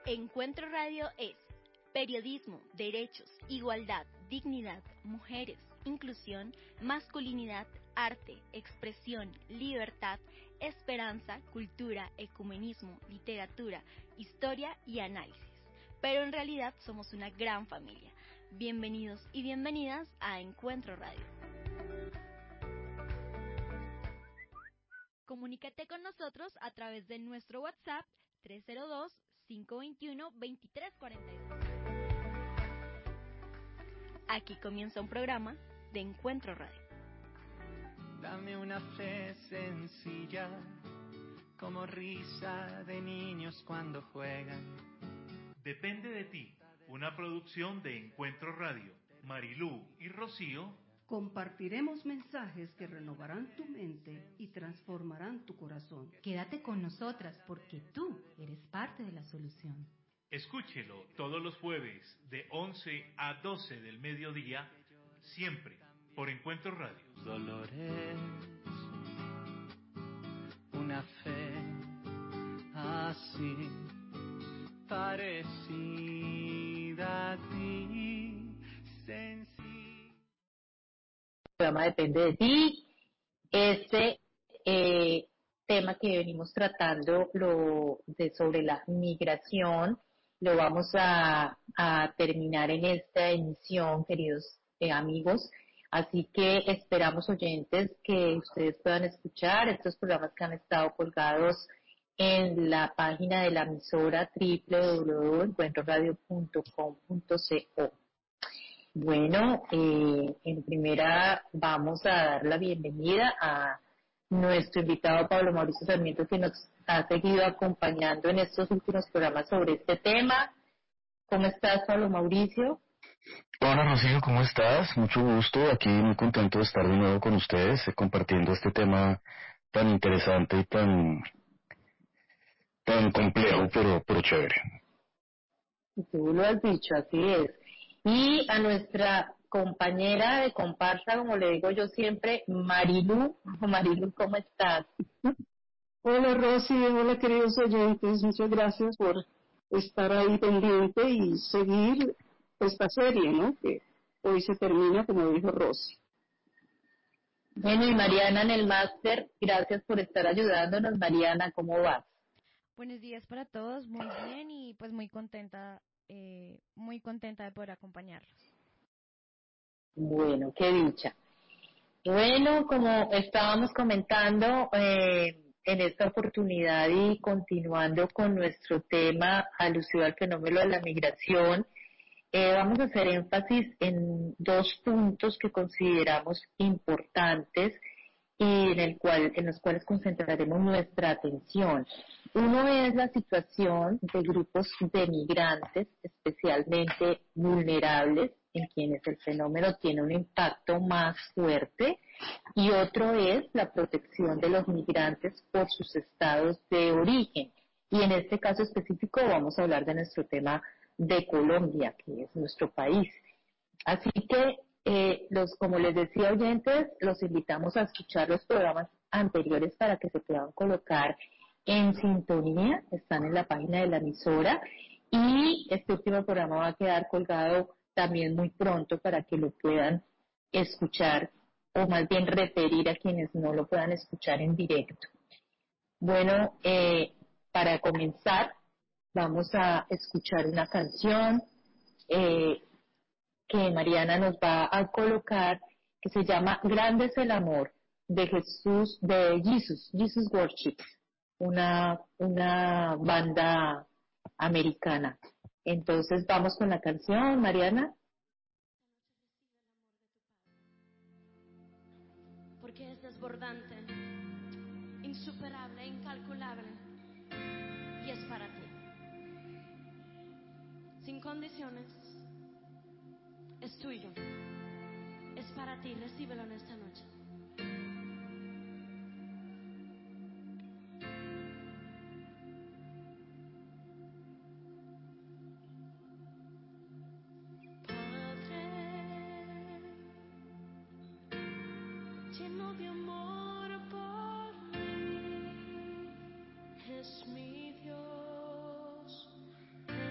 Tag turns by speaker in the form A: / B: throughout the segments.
A: Encuentro Radio es periodismo, derechos, igualdad, dignidad, mujeres, inclusión, masculinidad, arte, expresión, libertad, esperanza, cultura, ecumenismo, literatura, historia y análisis. Pero en realidad somos una gran familia. Bienvenidos y bienvenidas a Encuentro Radio. Comunícate con nosotros a través de nuestro WhatsApp 302-521-2342. Aquí comienza un programa de Encuentro Radio.
B: Dame una fe sencilla, como risa de niños cuando juegan.
C: Depende de ti, una producción de Encuentro Radio. Marilú y Rocío
D: compartiremos mensajes que renovarán tu mente y transformarán tu corazón.
E: Quédate con nosotras porque tú eres parte de la solución.
C: Escúchelo todos los jueves de 11 a 12 del mediodía, siempre por Encuentro Radio.
B: Dolores, una fe así parecida a ti, sencilla.
F: El programa Depende de ti. Este tema que venimos tratando sobre la migración lo vamos a terminar en esta emisión, queridos amigos. Así que esperamos, oyentes, que ustedes puedan escuchar estos programas que han estado colgados en la página de la emisora www.encuentroradio.com.co. Bueno, en primera vamos a dar la bienvenida a nuestro invitado Pablo Mauricio Sarmiento, que nos ha seguido acompañando en estos últimos programas sobre este tema. ¿Cómo estás, Pablo Mauricio?
G: Hola, Rocío, ¿cómo estás? Mucho gusto, aquí muy contento de estar de nuevo con ustedes, compartiendo este tema tan interesante y tan complejo, pero chévere.
F: Tú lo has dicho, así es. Y a nuestra compañera de comparsa, como le digo yo siempre, Marilú. Marilú, ¿cómo estás?
D: Hola Rosy, hola queridos oyentes, muchas gracias por estar ahí pendiente y seguir esta serie, ¿no? Que hoy se termina, como dijo Rosy.
F: Bueno, y Mariana en el máster, gracias por estar ayudándonos. Mariana, ¿cómo vas?
H: Buenos días para todos, muy bien y pues muy contenta de poder acompañarlos.
F: Bueno, qué dicha. Bueno, como estábamos comentando en esta oportunidad y continuando con nuestro tema alusivo al fenómeno de la migración, vamos a hacer énfasis en dos puntos que consideramos importantes y en los cuales concentraremos nuestra atención. Uno es la situación de grupos de migrantes especialmente vulnerables, en quienes el fenómeno tiene un impacto más fuerte, y otro es la protección de los migrantes por sus estados de origen. Y en este caso específico vamos a hablar de nuestro tema de Colombia, que es nuestro país. Así que, como les decía, oyentes, los invitamos a escuchar los programas anteriores para que se puedan colocar en sintonía. Están en la página de la emisora y este último programa va a quedar colgado también muy pronto para que lo puedan escuchar o más bien referir a quienes no lo puedan escuchar en directo. Bueno, para comenzar vamos a escuchar una canción que Mariana nos va a colocar, que se llama Grande es el amor, de Jesus Worship, una banda americana. Entonces vamos con la canción, Mariana.
I: Porque es desbordante, insuperable, incalculable, y es para ti. Sin condiciones, es tuyo, es para ti, recíbelo en esta noche. Lleno de amor por mí, es mi Dios,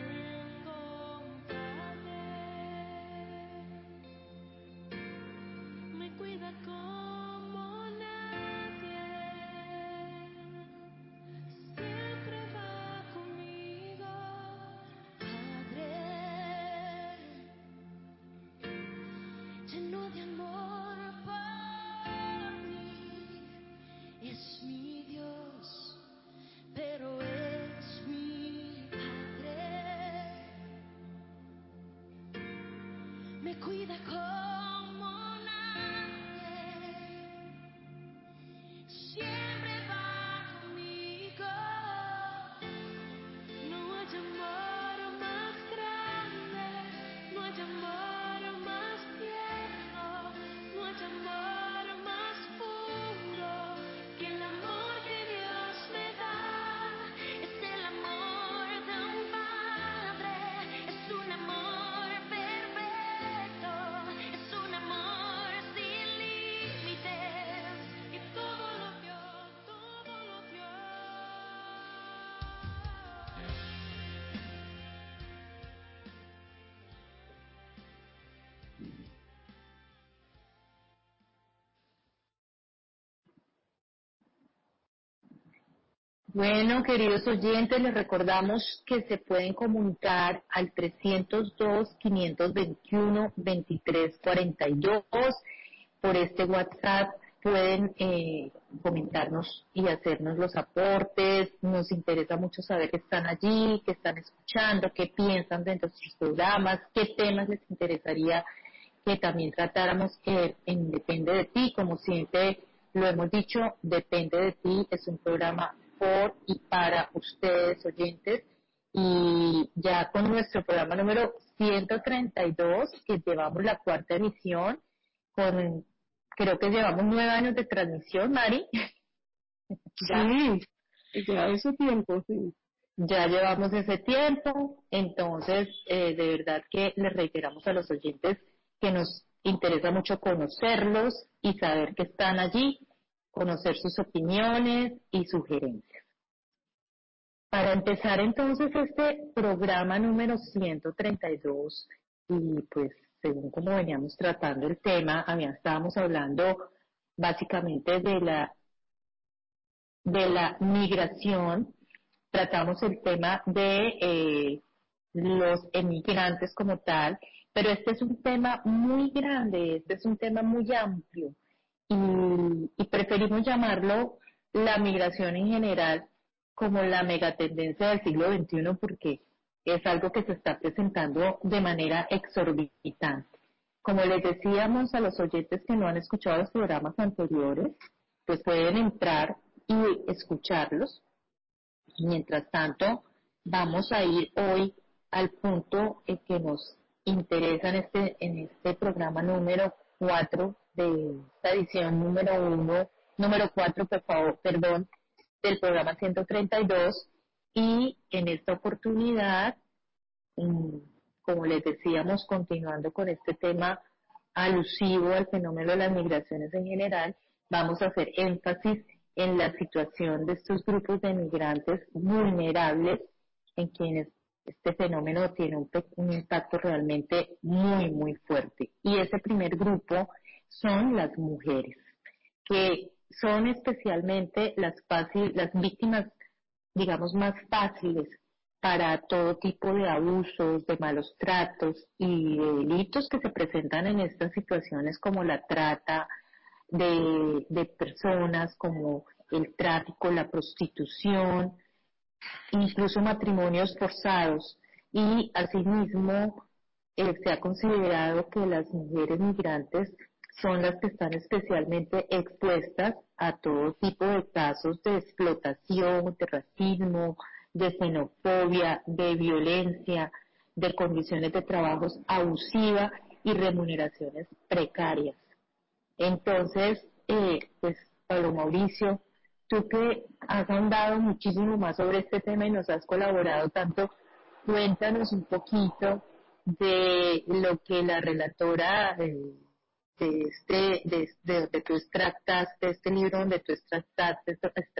I: me cuida como nadie, siempre va conmigo. No hay amor más grande, no hay amor más tierno, no hay amor más puro que el amor que Dios me da. Es el amor de un padre, es un amor perfecto, es un amor sin límites y todo lo dio, todo lo dio.
F: Bueno, queridos oyentes, les recordamos que se pueden comunicar al 302-521-2342. Por este WhatsApp pueden comentarnos y hacernos los aportes. Nos interesa mucho saber que están allí, que están escuchando, qué piensan de nuestros programas, qué temas les interesaría que también tratáramos en Depende de Ti. Como siempre lo hemos dicho, Depende de Ti es un programa por y para ustedes, oyentes, y ya con nuestro programa número 132, que llevamos la cuarta emisión, creo que llevamos 9 años de transmisión, Mari.
D: Sí, ya ese tiempo, sí.
F: Ya llevamos ese tiempo, entonces de verdad que les reiteramos a los oyentes que nos interesa mucho conocerlos y saber que están allí, conocer sus opiniones y sugerencias. Para empezar entonces este programa número 132, y pues según como veníamos tratando el tema, estábamos hablando básicamente de la migración. Tratamos el tema de los emigrantes como tal, pero este es un tema muy grande, este es un tema muy amplio y preferimos llamarlo la migración en general como la megatendencia del siglo XXI porque es algo que se está presentando de manera exorbitante. Como les decíamos a los oyentes que no han escuchado los programas anteriores, pues pueden entrar y escucharlos. Mientras tanto, vamos a ir hoy al punto que nos interesa en este programa número 4 de esta edición número 4, por favor, perdón, del programa 132. Y en esta oportunidad, como les decíamos, continuando con este tema alusivo al fenómeno de las migraciones en general, vamos a hacer énfasis en la situación de estos grupos de migrantes vulnerables en quienes este fenómeno tiene un impacto realmente muy, muy fuerte. Y ese primer grupo son las mujeres, que son especialmente las víctimas, digamos, más fáciles para todo tipo de abusos, de malos tratos y de delitos que se presentan en estas situaciones como la trata de personas, como el tráfico, la prostitución, incluso matrimonios forzados. Y asimismo se ha considerado que las mujeres migrantes son las que están especialmente expuestas a todo tipo de casos de explotación, de racismo, de xenofobia, de violencia, de condiciones de trabajos abusivas y remuneraciones precarias. Entonces, pues, Pablo Mauricio, tú que has ahondado muchísimo más sobre este tema y nos has colaborado tanto, cuéntanos un poquito de lo que la relatora donde tú extractaste este libro, donde tú extractaste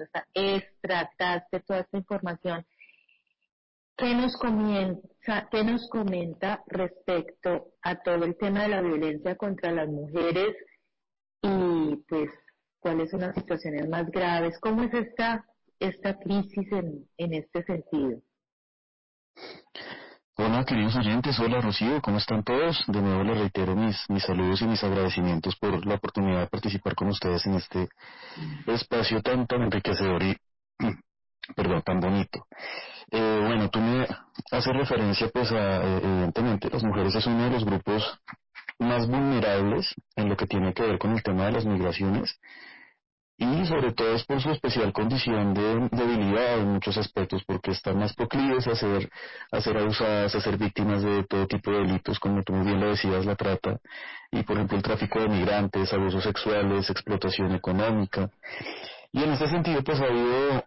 F: toda esta información. ¿Qué nos comenta respecto a todo el tema de la violencia contra las mujeres y pues cuáles son las situaciones más graves? ¿Cómo es esta crisis en este sentido?
G: Hola, queridos oyentes, hola Rocío, ¿cómo están todos? De nuevo les reitero mis saludos y mis agradecimientos por la oportunidad de participar con ustedes en este espacio tan enriquecedor y, perdón, tan bonito. Bueno, tú me haces referencia, pues, evidentemente, las mujeres es uno de los grupos más vulnerables en lo que tiene que ver con el tema de las migraciones, y sobre todo es por su especial condición de debilidad en muchos aspectos, porque están más proclives a ser abusadas, a ser víctimas de todo tipo de delitos, como tú muy bien lo decías, la trata, y por ejemplo el tráfico de migrantes, abusos sexuales, explotación económica. Y en este sentido pues ha habido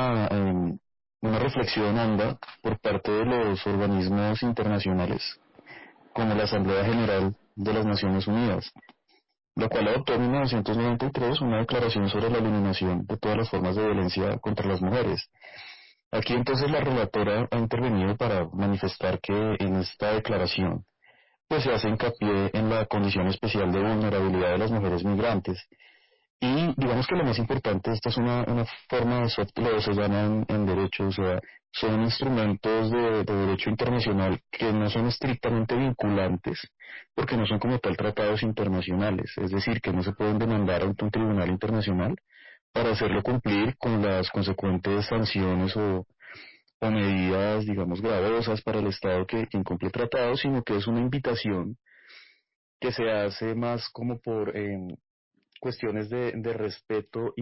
G: una reflexión honda por parte de los organismos internacionales, como la Asamblea General de las Naciones Unidas, lo cual adoptó en 1993 una declaración sobre la eliminación de todas las formas de violencia contra las mujeres. Aquí entonces la relatora ha intervenido para manifestar que en esta declaración pues se hace hincapié en la condición especial de vulnerabilidad de las mujeres migrantes. Y digamos que lo más importante, esta es una forma de soft law, se llaman en derecho, o sea, son instrumentos de derecho internacional que no son estrictamente vinculantes, porque no son como tal tratados internacionales, es decir, que no se pueden demandar ante un tribunal internacional para hacerlo cumplir con las consecuentes sanciones o medidas, digamos, gravosas para el Estado que incumple tratados, sino que es una invitación que se hace más como por cuestiones de respeto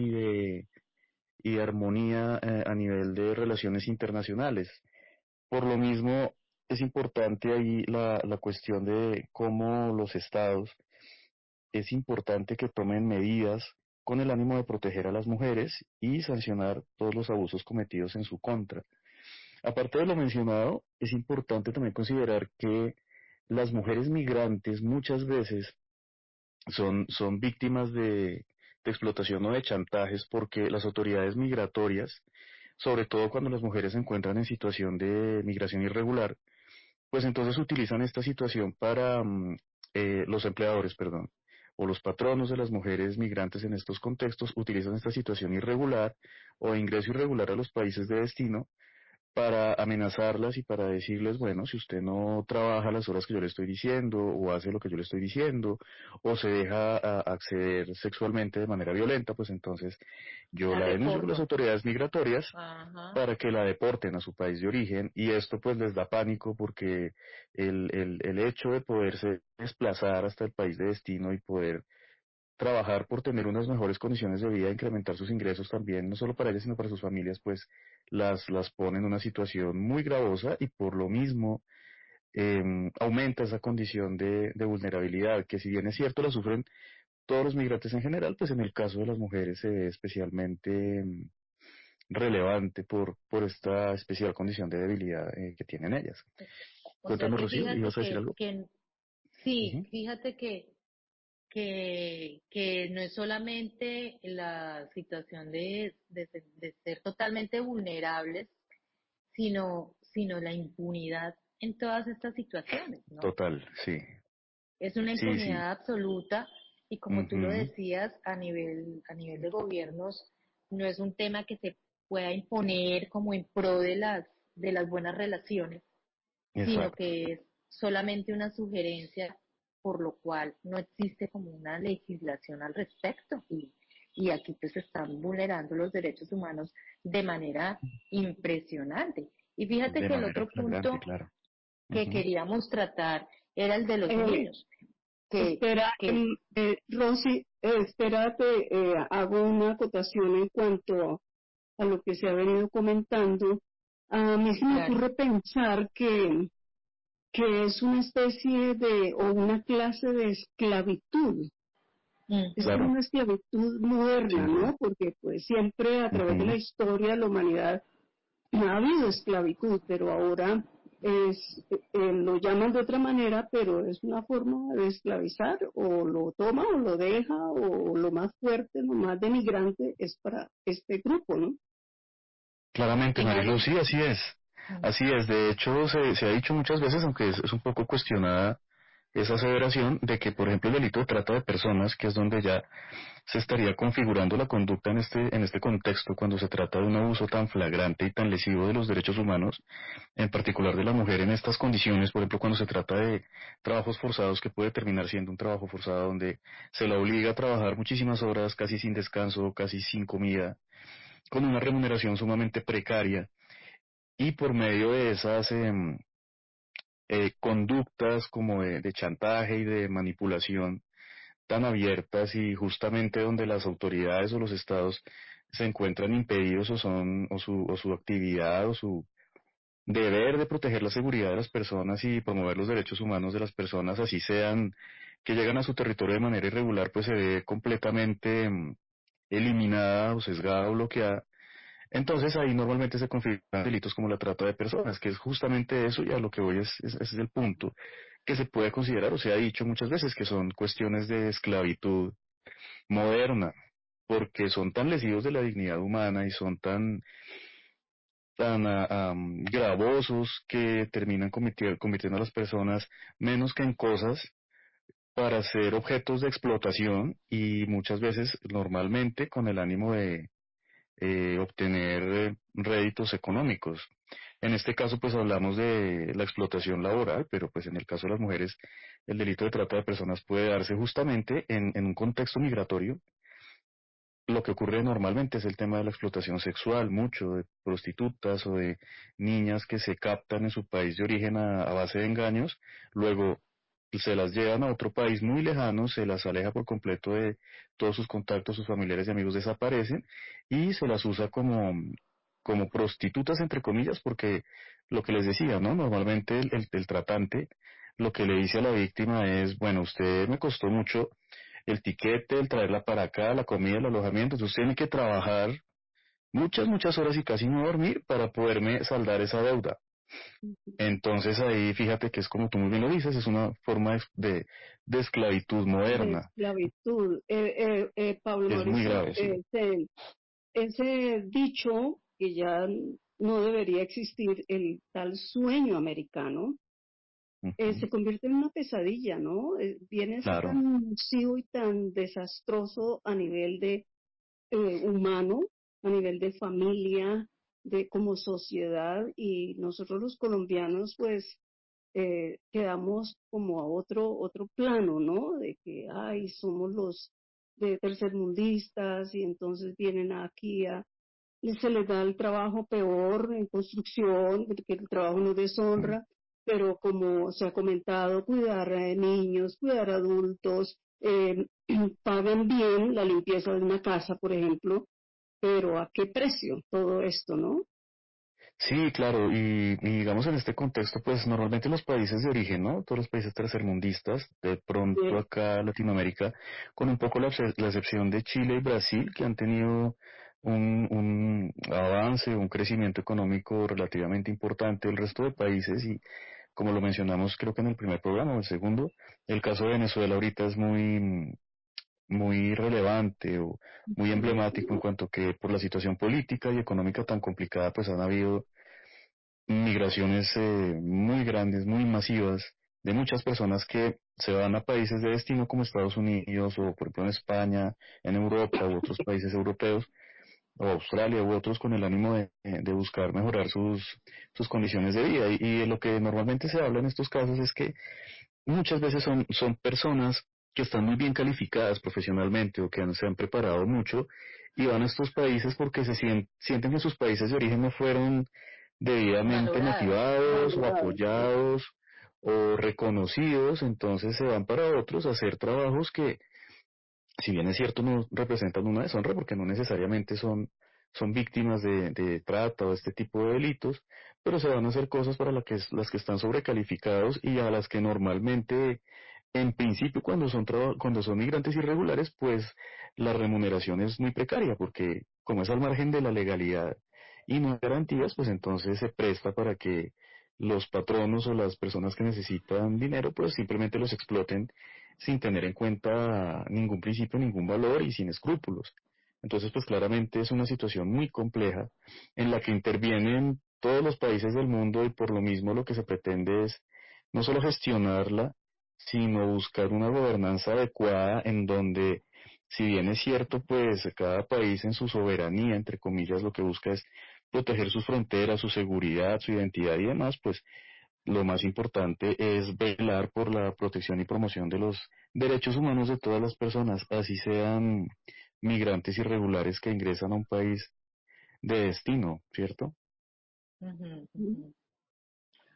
G: y de armonía a nivel de relaciones internacionales. Por lo mismo, es importante ahí la cuestión de cómo los estados, es importante que tomen medidas con el ánimo de proteger a las mujeres y sancionar todos los abusos cometidos en su contra. Aparte de lo mencionado, es importante también considerar que las mujeres migrantes muchas veces son víctimas de explotación o de chantajes porque las autoridades migratorias, sobre todo cuando las mujeres se encuentran en situación de migración irregular, pues entonces utilizan esta situación para los empleadores, perdón, o los patronos de las mujeres migrantes en estos contextos utilizan esta situación irregular o ingreso irregular a los países de destino para amenazarlas y para decirles, bueno, si usted no trabaja las horas que yo le estoy diciendo o hace lo que yo le estoy diciendo o se deja acceder sexualmente de manera violenta, pues entonces yo la denuncio con las autoridades migratorias para que la deporten a su país de origen, y esto pues les da pánico porque el hecho de poderse desplazar hasta el país de destino y poder trabajar por tener unas mejores condiciones de vida, incrementar sus ingresos también, no solo para ellas, sino para sus familias, pues las pone en una situación muy gravosa, y por lo mismo aumenta esa condición de vulnerabilidad, que si bien es cierto la sufren todos los migrantes en general, pues en el caso de las mujeres se ve especialmente relevante por esta especial condición de debilidad que tienen ellas.
F: O sea
G: Cuéntanos,
F: que
G: Rocío,
F: fíjate
G: ¿ibas a decir algo?
F: sí,
G: Ujú.
F: fíjate que no es solamente la situación de ser totalmente vulnerables, sino la impunidad en todas estas situaciones, ¿no?
G: Total, sí,
F: Es una
G: sí, sí.
F: impunidad absoluta y como tú lo
G: Ujú.
F: decías, a nivel de gobiernos, no es un tema que se pueda imponer como en pro de las buenas relaciones, sino
G: Exacto.
F: que es solamente una sugerencia, por lo cual no existe como una legislación al respecto y aquí pues se están vulnerando los derechos humanos de manera impresionante. Y fíjate
G: De
F: que el
G: manera
F: otro
G: flagrante,
F: punto
G: claro.
F: que
G: Ujú.
F: queríamos tratar era el de los
D: Eh,
F: niños, que,
D: espera,
F: que
D: Rosy, espérate, hago una acotación en cuanto a lo que se ha venido comentando. A mí se me
F: claro,
D: ocurre pensar que es una especie de, o una clase de esclavitud. Es como
F: ujú,
G: Claro,
D: una esclavitud moderna,
G: sin duda.
D: ¿no? Porque pues siempre a través de la
G: Ujú.
D: historia de la humanidad ha habido esclavitud, pero ahora lo llaman de otra manera, pero es una forma de esclavizar, o lo toma o lo deja, o lo más fuerte, lo más denigrante es para este grupo, ¿no?
G: Claramente,
F: claro,
G: Marilu, sí, así es. Así es. De hecho, se ha dicho muchas veces, aunque es un poco cuestionada esa aseveración, de que, por ejemplo, el delito de trata de personas, que es donde ya se estaría configurando la conducta en este contexto, cuando se trata de un abuso tan flagrante y tan lesivo de los derechos humanos, en particular de la mujer en estas condiciones, por ejemplo, cuando se trata de trabajos forzados, que puede terminar siendo un trabajo forzado donde se la obliga a trabajar muchísimas horas, casi sin descanso, casi sin comida, con una remuneración sumamente precaria, y por medio de conductas como de chantaje y de manipulación tan abiertas y justamente donde las autoridades o los estados se encuentran impedidos o su actividad o su deber de proteger la seguridad de las personas y promover los derechos humanos de las personas, así sean que llegan a su territorio de manera irregular, pues se ve completamente eliminada o sesgada o bloqueada. Entonces ahí normalmente se configuran delitos como la trata de personas, que es justamente eso, y a lo que voy ese es el punto, que se puede considerar o se ha dicho muchas veces que son cuestiones de esclavitud moderna, porque son tan lesivos de la dignidad humana y son tan gravosos que terminan convirtiendo a las personas menos que en cosas para ser objetos de explotación y muchas veces normalmente con el ánimo de obtener réditos económicos. En este caso, pues hablamos de la explotación laboral, pero pues en el caso de las mujeres, el delito de trata de personas puede darse justamente en un contexto migratorio. Lo que ocurre normalmente es el tema de la explotación sexual, mucho de prostitutas o de niñas que se captan en su país de origen a base de engaños, luego se las llevan a otro país muy lejano, se las aleja por completo de todos sus contactos, sus familiares y amigos desaparecen y se las usa como prostitutas entre comillas, porque lo que les decía, ¿no? Normalmente el tratante lo que le dice a la víctima es, bueno, usted me costó mucho el tiquete, el traerla para acá, la comida, el alojamiento, entonces tiene que trabajar muchas horas y casi no dormir para poderme saldar esa deuda. Entonces ahí fíjate que es como tú muy bien lo dices, es una forma de esclavitud
D: De
G: moderna.
D: esclavitud. Pablo
G: Es muy
D: Mauricio,
G: grave, sí.
D: ese dicho que ya no debería existir, el tal sueño americano, se convierte en una pesadilla, ¿no? Viene a ser
G: Claro,
D: tan nocivo y tan desastroso a nivel de humano, a nivel de familia, de como sociedad, y nosotros los colombianos, pues, quedamos como a otro plano, ¿no? De que, ay, somos los de tercermundistas y entonces vienen aquí y se les da el trabajo peor en construcción, porque el trabajo no deshonra, pero como se ha comentado, cuidar a niños, cuidar a adultos, pagan bien la limpieza de una casa, por ejemplo, pero ¿a qué precio todo esto, no?
G: sí, claro, y digamos en este contexto, pues normalmente los países de origen, ¿no? Todos los países tercermundistas, de pronto
D: De,
G: acá Latinoamérica, con un poco la excepción de Chile y Brasil, que han tenido un avance, un crecimiento económico relativamente importante, el resto de países, y como lo mencionamos creo que en el primer programa o el segundo, el caso de Venezuela ahorita es muy relevante o muy emblemático en cuanto que por la situación política y económica tan complicada, pues han habido migraciones muy grandes, muy masivas, de muchas personas que se van a países de destino como Estados Unidos o por ejemplo en España, en Europa u otros países europeos o Australia u otros con el ánimo de buscar mejorar sus condiciones de vida. Y lo que normalmente se habla en estos casos es que muchas veces son personas que están muy bien calificadas profesionalmente o que se han preparado mucho y van a estos países porque sienten que sus países de origen no fueron debidamente
F: Valorados.
G: motivados o
D: valorado, sí.
G: apoyados o reconocidos, entonces se van para otros a hacer trabajos que, si bien es cierto, no representan una deshonra porque no necesariamente son víctimas de trata o este tipo de delitos, pero se van a hacer cosas para las que están sobrecalificados y a las que normalmente, en principio, cuando son migrantes irregulares, pues la remuneración es muy precaria porque como es al margen de la legalidad y no hay garantías, pues entonces se presta para que los patronos o las personas que necesitan dinero, pues simplemente los exploten sin tener en cuenta ningún principio, ningún valor y sin escrúpulos. Entonces, pues claramente es una situación muy compleja en la que intervienen todos los países del mundo y por lo mismo lo que se pretende es no solo gestionarla, sino buscar una gobernanza adecuada en donde, si bien es cierto, pues cada país en su soberanía, entre comillas, lo que busca es proteger sus fronteras, su seguridad, su identidad y demás, pues lo más importante es velar por la protección y promoción de los derechos humanos de todas las personas, así sean migrantes irregulares que ingresan a un país de destino, ¿cierto?
F: Ujú, ujú.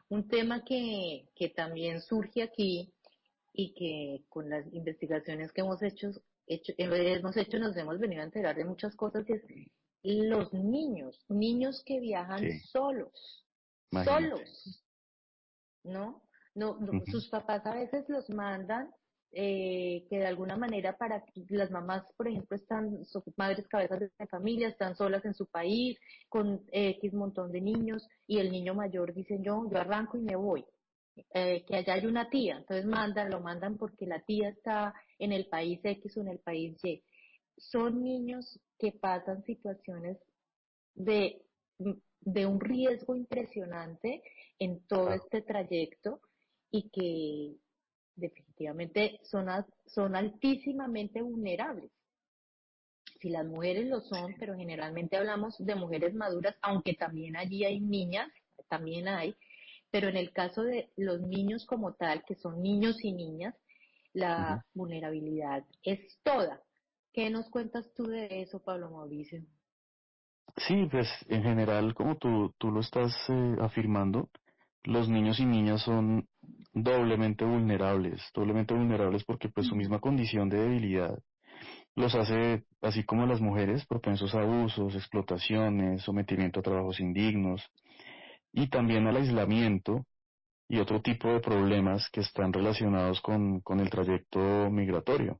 F: Un tema que también surge aquí y que con las investigaciones que hemos hecho nos hemos venido a enterar de muchas cosas, y es los niños que viajan
G: Sí, imagínate.
F: solos, ¿no? No,
G: Ujú.
F: sus papás a veces los mandan, que de alguna manera para las mamás, por ejemplo, son madres cabezas de familia, están solas en su país con X montón de niños, y el niño mayor dice yo arranco y me voy. Que allá hay una tía, entonces lo mandan porque la tía está en el país X o en el país Y. Son niños que pasan situaciones de, de un riesgo impresionante en todo
G: Claro.
F: este trayecto, y que definitivamente son altísimamente vulnerables. Si las mujeres lo son, pero generalmente hablamos de mujeres maduras, aunque también allí hay niñas, también hay, pero en el caso de los niños como tal, que son niños y niñas,
G: Ujú.
F: la vulnerabilidad es toda. ¿Qué nos cuentas tú de eso, Pablo Mauricio?
G: Sí, pues en general, como tú lo estás afirmando, los niños y niñas son doblemente vulnerables porque pues su misma condición de debilidad los hace, así como las mujeres, propensos a abusos, explotaciones, sometimiento a trabajos indignos y también al aislamiento y otro tipo de problemas que están relacionados con el trayecto migratorio.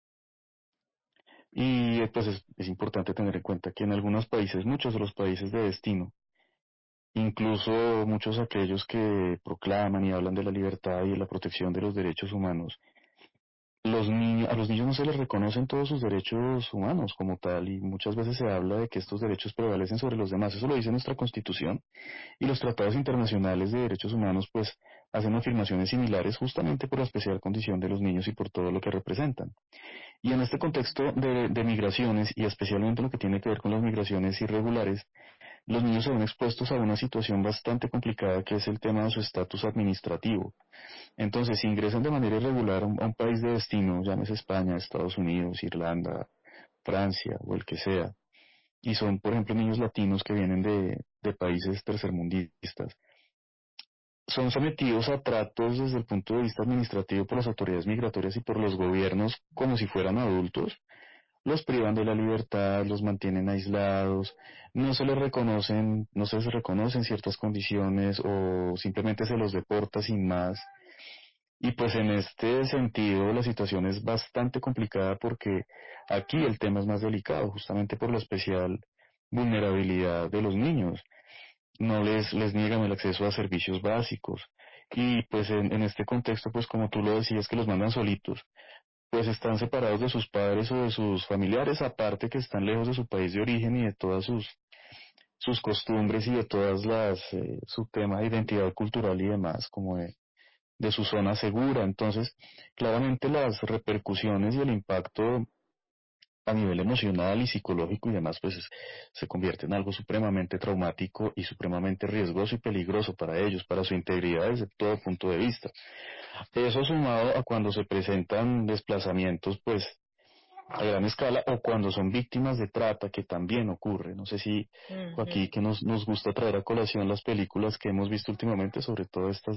G: Y pues es importante tener en cuenta que en algunos países, muchos de los países de destino, incluso muchos aquellos que proclaman y hablan de la libertad y de la protección de los derechos humanos, a los niños no se les reconocen todos sus derechos humanos como tal, y muchas veces se habla de que estos derechos prevalecen sobre los demás. Eso lo dice nuestra Constitución, y los tratados internacionales de derechos humanos pues hacen afirmaciones similares justamente por la especial condición de los niños y por todo lo que representan. Y en este contexto de migraciones, y especialmente lo que tiene que ver con las migraciones irregulares, los niños se ven expuestos a una situación bastante complicada, que es el tema de su estatus administrativo. Entonces, si ingresan de manera irregular a un país de destino, llámese España, Estados Unidos, Irlanda, Francia o el que sea, y son, por ejemplo, niños latinos que vienen de países tercermundistas, son sometidos a tratos desde el punto de vista administrativo por las autoridades migratorias y por los gobiernos como si fueran adultos. Los privan de la libertad, los mantienen aislados, no se les reconocen ciertas condiciones o simplemente se los deporta sin más. Y pues en este sentido la situación es bastante complicada porque aquí el tema es más delicado, justamente por la especial vulnerabilidad de los niños. No les niegan el acceso a servicios básicos. Y pues en este contexto, pues como tú lo decías, que los mandan solitos, pues están separados de sus padres o de sus familiares, aparte que están lejos de su país de origen y de todas sus costumbres y de todas su tema de identidad cultural y demás, como de su zona segura. Entonces, claramente las repercusiones y el impacto a nivel emocional y psicológico y demás, pues se convierte en algo supremamente traumático y supremamente riesgoso y peligroso para ellos, para su integridad desde todo punto de vista. Eso sumado a cuando se presentan desplazamientos, pues a gran escala, o cuando son víctimas de trata, que también ocurre. No sé si aquí
F: Ujú.
G: que nos gusta traer a colación las películas que hemos visto últimamente, sobre todo estas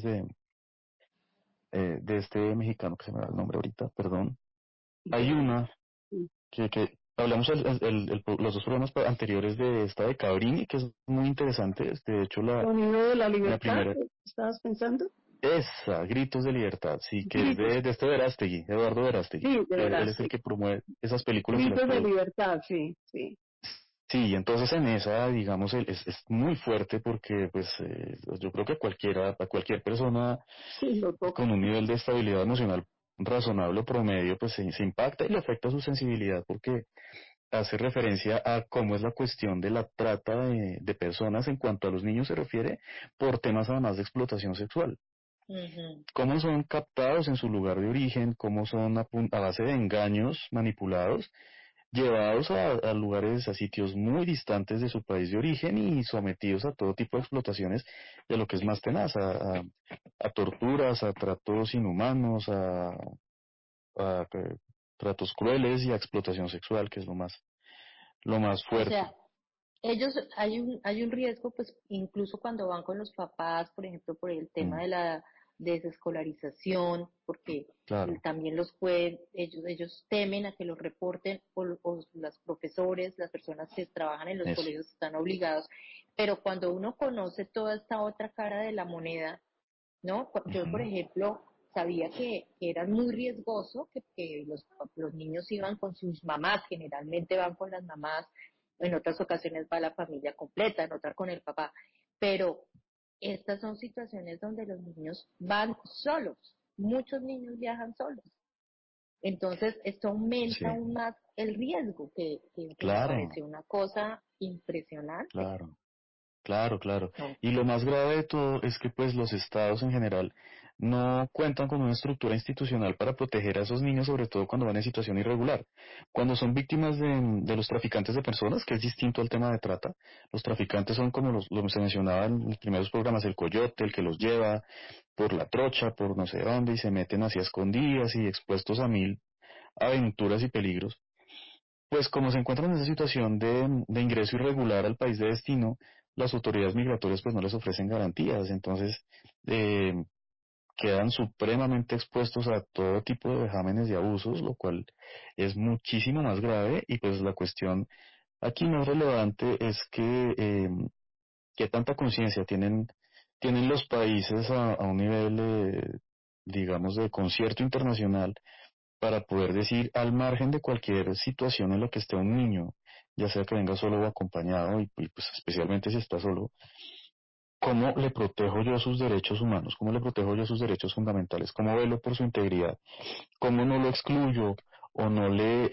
G: de este mexicano, que se me da el nombre ahorita, perdón. Hay una que hablamos los dos programas anteriores de esta de Cabrini, que es muy interesante. De hecho,
D: Sonido de la
G: la
D: libertad,
G: primera,
D: ¿estabas pensando?
G: esa, Gritos de Libertad, sí, que es
D: Gritos,
G: de este Verástegui, Eduardo Verástegui.
D: sí, de
G: Él
D: veras,
G: es el
D: sí.
G: que promueve esas películas y las
D: Gritos de
G: produce.
D: libertad, sí, sí.
G: Sí, entonces en esa, digamos, es muy fuerte porque, pues, yo creo que a cualquier persona
D: Sí, lo toca.
G: con un nivel de estabilidad emocional razonable o promedio, pues se impacta y le afecta su sensibilidad porque hace referencia a cómo es la cuestión de la trata de personas en cuanto a los niños se refiere por temas además de explotación sexual.
F: Ujú.
G: Cómo son captados en su lugar de origen, cómo son a base de engaños manipulados, llevados a lugares, a sitios muy distantes de su país de origen y sometidos a todo tipo de explotaciones de lo que es más tenaz, a torturas, a tratos inhumanos, a tratos crueles y a explotación sexual, que es lo más
F: O
G: fuerte.
F: sea, ellos hay un riesgo, pues incluso cuando van con los papás, por ejemplo, por el tema
G: Mm,
F: de la desescolarización, porque
G: claro,
F: también ellos temen a que los reporten o los profesores, las personas que trabajan en los
G: eso.
F: colegios están obligados, pero cuando uno conoce toda esta otra cara de la moneda, ¿no? Yo, por
G: Ujú.
F: ejemplo, sabía que era muy riesgoso que los niños iban con sus mamás, generalmente van con las mamás, en otras ocasiones va la familia completa, en otras con el papá, pero estas son situaciones donde los niños van solos, muchos niños viajan solos. Entonces, esto aumenta
G: Sí,
F: aún más el riesgo, que me
G: claro,
F: pareció una cosa impresionante.
G: claro. Claro, claro.
F: ¿No?
G: Y lo más grave de todo es que pues los estados en general no cuentan con una estructura institucional para proteger a esos niños, sobre todo cuando van en situación irregular. Cuando son víctimas de los traficantes de personas, que es distinto al tema de trata, los traficantes son como lo se mencionaba en los primeros programas, el coyote, el que los lleva por la trocha, por no sé dónde, y se meten hacia escondidas y expuestos a mil aventuras y peligros. Pues como se encuentran en esa situación de ingreso irregular al país de destino, las autoridades migratorias pues no les ofrecen garantías, entonces eh, quedan supremamente expuestos a todo tipo de vejámenes y abusos, lo cual es muchísimo más grave y pues la cuestión aquí más relevante es que tanta conciencia tienen los países a un nivel, digamos, de concierto internacional para poder decir, al margen de cualquier situación en la que esté un niño, ya sea que venga solo o acompañado, y pues especialmente si está solo, ¿cómo le protejo yo sus derechos humanos? ¿Cómo le protejo yo sus derechos fundamentales? ¿Cómo velo por su integridad? ¿Cómo no lo excluyo o no le...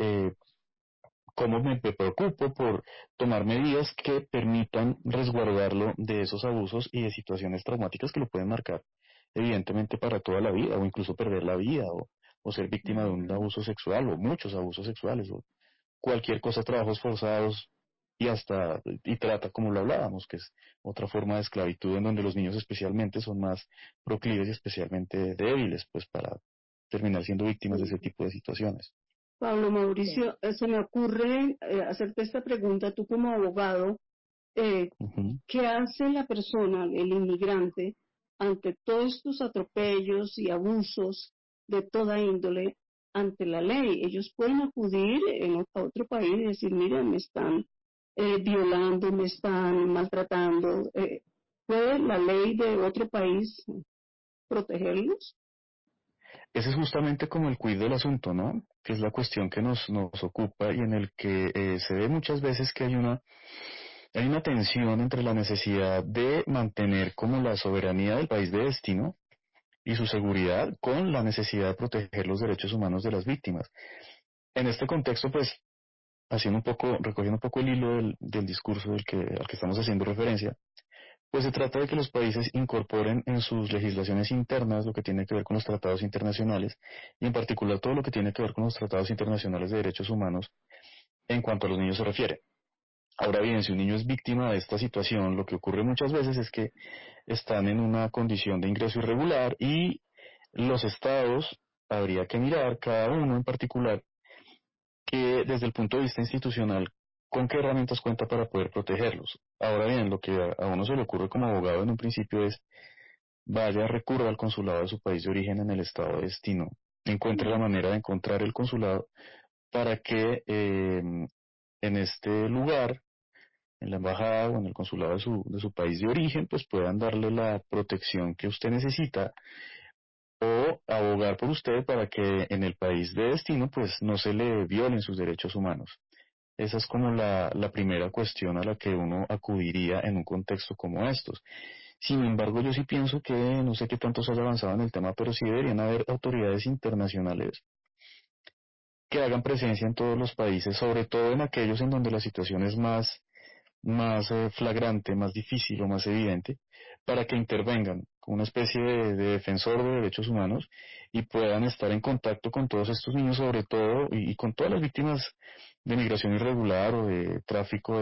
G: cómo me preocupo por tomar medidas que permitan resguardarlo de esos abusos y de situaciones traumáticas que lo pueden marcar, evidentemente, para toda la vida, o incluso perder la vida, o ser víctima de un
F: Ujú.
G: abuso sexual, o muchos abusos sexuales, o cualquier cosa, trabajos forzados, y hasta, y trata, como lo hablábamos, que es otra forma de esclavitud en donde los niños especialmente son más proclives y especialmente débiles, pues para terminar siendo víctimas de
D: Sí.
G: ese tipo de situaciones.
D: Pablo
F: Sí.
D: Mauricio, se me ocurre hacerte esta pregunta, tú como abogado, eh,
G: Ujú.
D: ¿qué hace la persona, el inmigrante, ante todos estos atropellos y abusos de toda índole ante la ley? Ellos pueden acudir a otro país y decir, mira, me están violando, me están maltratando. ¿Puede la ley de otro país protegerlos?
G: Ese es justamente como el quid del asunto, ¿no? Que es la cuestión que nos ocupa y en el que se ve muchas veces que hay una tensión entre la necesidad de mantener como la soberanía del país de destino y su seguridad con la necesidad de proteger los derechos humanos de las víctimas. En este contexto, pues, recogiendo un poco el hilo del discurso al que estamos haciendo referencia, pues se trata de que los países incorporen en sus legislaciones internas lo que tiene que ver con los tratados internacionales y en particular todo lo que tiene que ver con los tratados internacionales de derechos humanos en cuanto a los niños se refiere. Ahora bien, si un niño es víctima de esta situación, lo que ocurre muchas veces es que están en una condición de ingreso irregular y los estados habría que mirar cada uno en particular que desde el punto de vista institucional, ¿con qué herramientas cuenta para poder protegerlos? Ahora bien, lo que a uno se le ocurre como abogado en un principio es vaya, recurra al consulado de su país de origen en el estado de destino, encuentre la manera de encontrar el consulado para que en este lugar, en la embajada o en el consulado de su país de origen, pues puedan darle la protección que usted necesita o abogar por usted para que en el país de destino pues no se le violen sus derechos humanos. Esa es como la primera cuestión a la que uno acudiría en un contexto como estos. Sin embargo, yo sí pienso que, no sé qué tanto se haya avanzado en el tema, pero sí deberían haber autoridades internacionales que hagan presencia en todos los países, sobre todo en aquellos en donde la situación es más flagrante, más difícil o más evidente, para que intervengan como una especie de defensor de derechos humanos y puedan estar en contacto con todos estos niños, sobre todo, y con todas las víctimas de migración irregular o de tráfico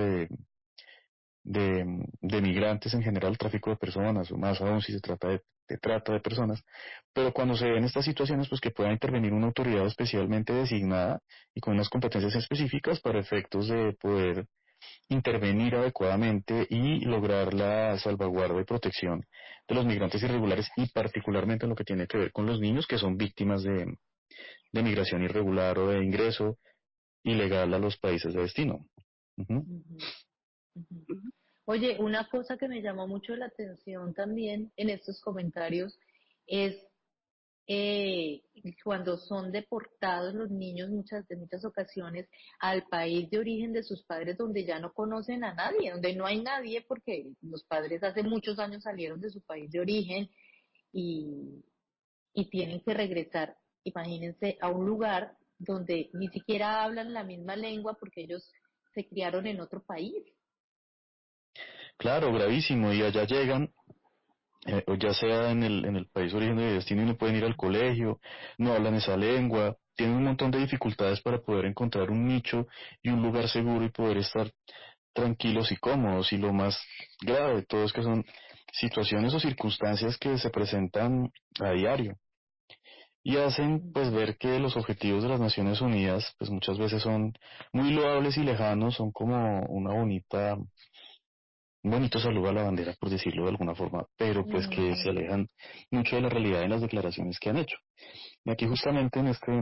G: de migrantes en general, tráfico de personas, o más aún si se trata de trata de personas, pero cuando se ven estas situaciones, pues que pueda intervenir una autoridad especialmente designada y con unas competencias específicas para efectos de poder intervenir adecuadamente y lograr la salvaguarda y protección de los migrantes irregulares y particularmente en lo que tiene que ver con los niños que son víctimas de migración irregular o de ingreso ilegal a los países de destino. Ujú.
F: Ujú, ujú. Oye, una cosa que me llamó mucho la atención también en estos comentarios es eh, cuando son deportados los niños en muchas ocasiones al país de origen de sus padres donde ya no conocen a nadie, donde no hay nadie porque los padres hace muchos años salieron de su país de origen y, y tienen que regresar, imagínense, a un lugar donde ni siquiera hablan la misma lengua porque ellos se criaron en otro país.
G: Claro, gravísimo, y allá llegan, o ya sea en el país de origen de destino y no pueden ir al colegio, no hablan esa lengua, tienen un montón de dificultades para poder encontrar un nicho y un lugar seguro y poder estar tranquilos y cómodos. Y lo más grave de todo es que son situaciones o circunstancias que se presentan a diario y hacen pues ver que los objetivos de las Naciones Unidas pues muchas veces son muy loables y lejanos, son como un bonito saludo a la bandera, por decirlo de alguna forma, pero pues que se
F: Mm,
G: alejan mucho de la realidad en las declaraciones que han hecho. Y aquí justamente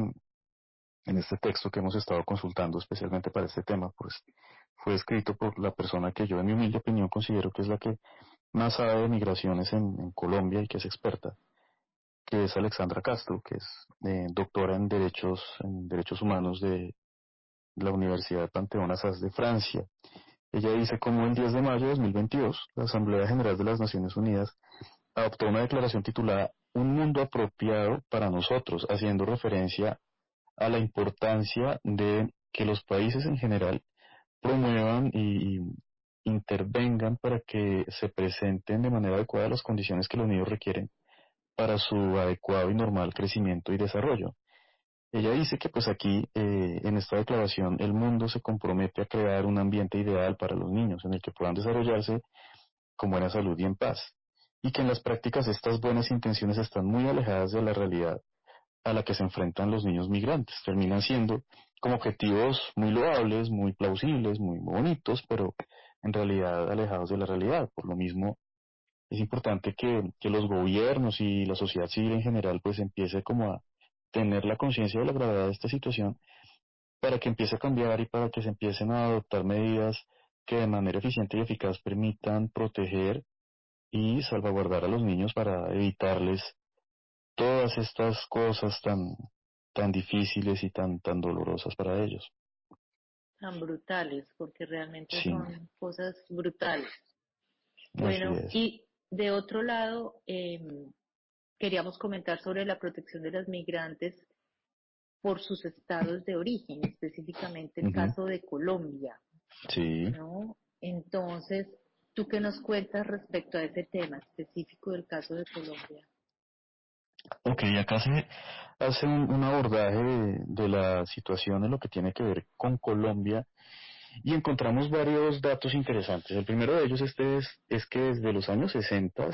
G: en este texto que hemos estado consultando especialmente para este tema, pues fue escrito por la persona que yo en mi humilde opinión considero que es la que más sabe de migraciones en Colombia y que es experta, que es Alexandra Castro, que es doctora en derechos humanos de la Universidad de Panteón Assas de Francia. Ella dice como el 10 de mayo de 2022, la Asamblea General de las Naciones Unidas adoptó una declaración titulada Un mundo apropiado para nosotros, haciendo referencia a la importancia de que los países en general promuevan y intervengan para que se presenten de manera adecuada las condiciones que los niños requieren para su adecuado y normal crecimiento y desarrollo. Ella dice que pues aquí, en esta declaración, el mundo se compromete a crear un ambiente ideal para los niños en el que puedan desarrollarse con buena salud y en paz, y que en las prácticas estas buenas intenciones están muy alejadas de la realidad a la que se enfrentan los niños migrantes. Terminan siendo como objetivos muy loables, muy plausibles, muy bonitos, pero en realidad alejados de la realidad. Por lo mismo, es importante que los gobiernos y la sociedad civil en general pues empiece como a tener la conciencia de la gravedad de esta situación para que empiece a cambiar y para que se empiecen a adoptar medidas que de manera eficiente y eficaz permitan proteger y salvaguardar a los niños para evitarles todas estas cosas tan difíciles y tan dolorosas para ellos.
F: tan brutales, porque realmente
G: Sí,
F: son cosas brutales.
G: así
F: Bueno,
G: es.
F: y de otro lado, queríamos comentar sobre la protección de los migrantes por sus estados de origen, específicamente el
G: Ujú.
F: caso de Colombia,
G: Sí.
F: ¿no? Entonces, ¿tú qué nos cuentas respecto a ese tema específico del caso de Colombia?
G: Ok, acá se hace un abordaje de la situación en lo que tiene que ver con Colombia y encontramos varios datos interesantes. El primero de ellos es que desde los años 60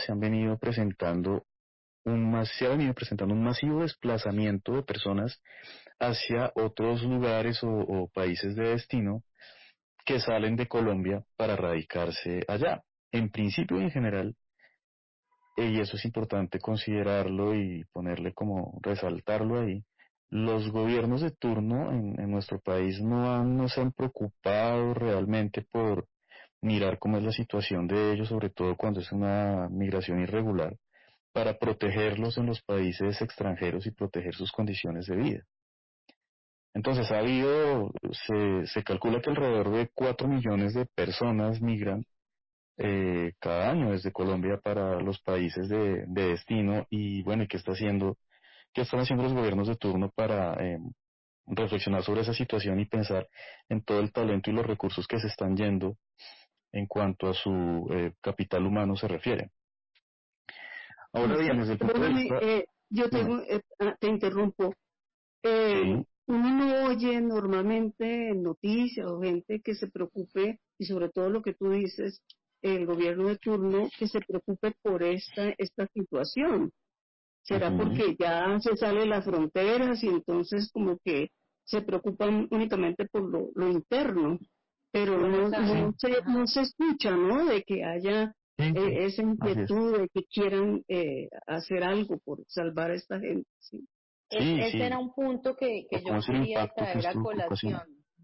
G: se ha venido presentando un masivo desplazamiento de personas hacia otros lugares o países de destino que salen de Colombia para radicarse allá. En principio y en general, y eso es importante considerarlo y ponerle como resaltarlo ahí, los gobiernos de turno en nuestro país no se han preocupado realmente por mirar cómo es la situación de ellos, sobre todo cuando es una migración irregular, para protegerlos en los países extranjeros y proteger sus condiciones de vida. Entonces se calcula que alrededor de 4 millones de personas migran cada año desde Colombia para los países de destino y bueno, qué están haciendo los gobiernos de turno para reflexionar sobre esa situación y pensar en todo el talento y los recursos que se están yendo en cuanto a su capital humano se refiere. Ahora bien, desde el punto de
D: Perdóname,
G: vista,
D: yo
G: dime,
D: te interrumpo.
G: sí,
D: Uno no oye normalmente en noticias o gente que se preocupe, y sobre todo lo que tú dices, el gobierno de turno, que se preocupe por esta situación. ¿Será
G: ujú.
D: porque ya se sale las fronteras y entonces como que se preocupan únicamente por lo interno? pero no se escucha, ¿no? De que haya esa inquietud de que quieran hacer algo por salvar a esta gente. Sí.
F: Ese era un punto que yo quería traer a colación,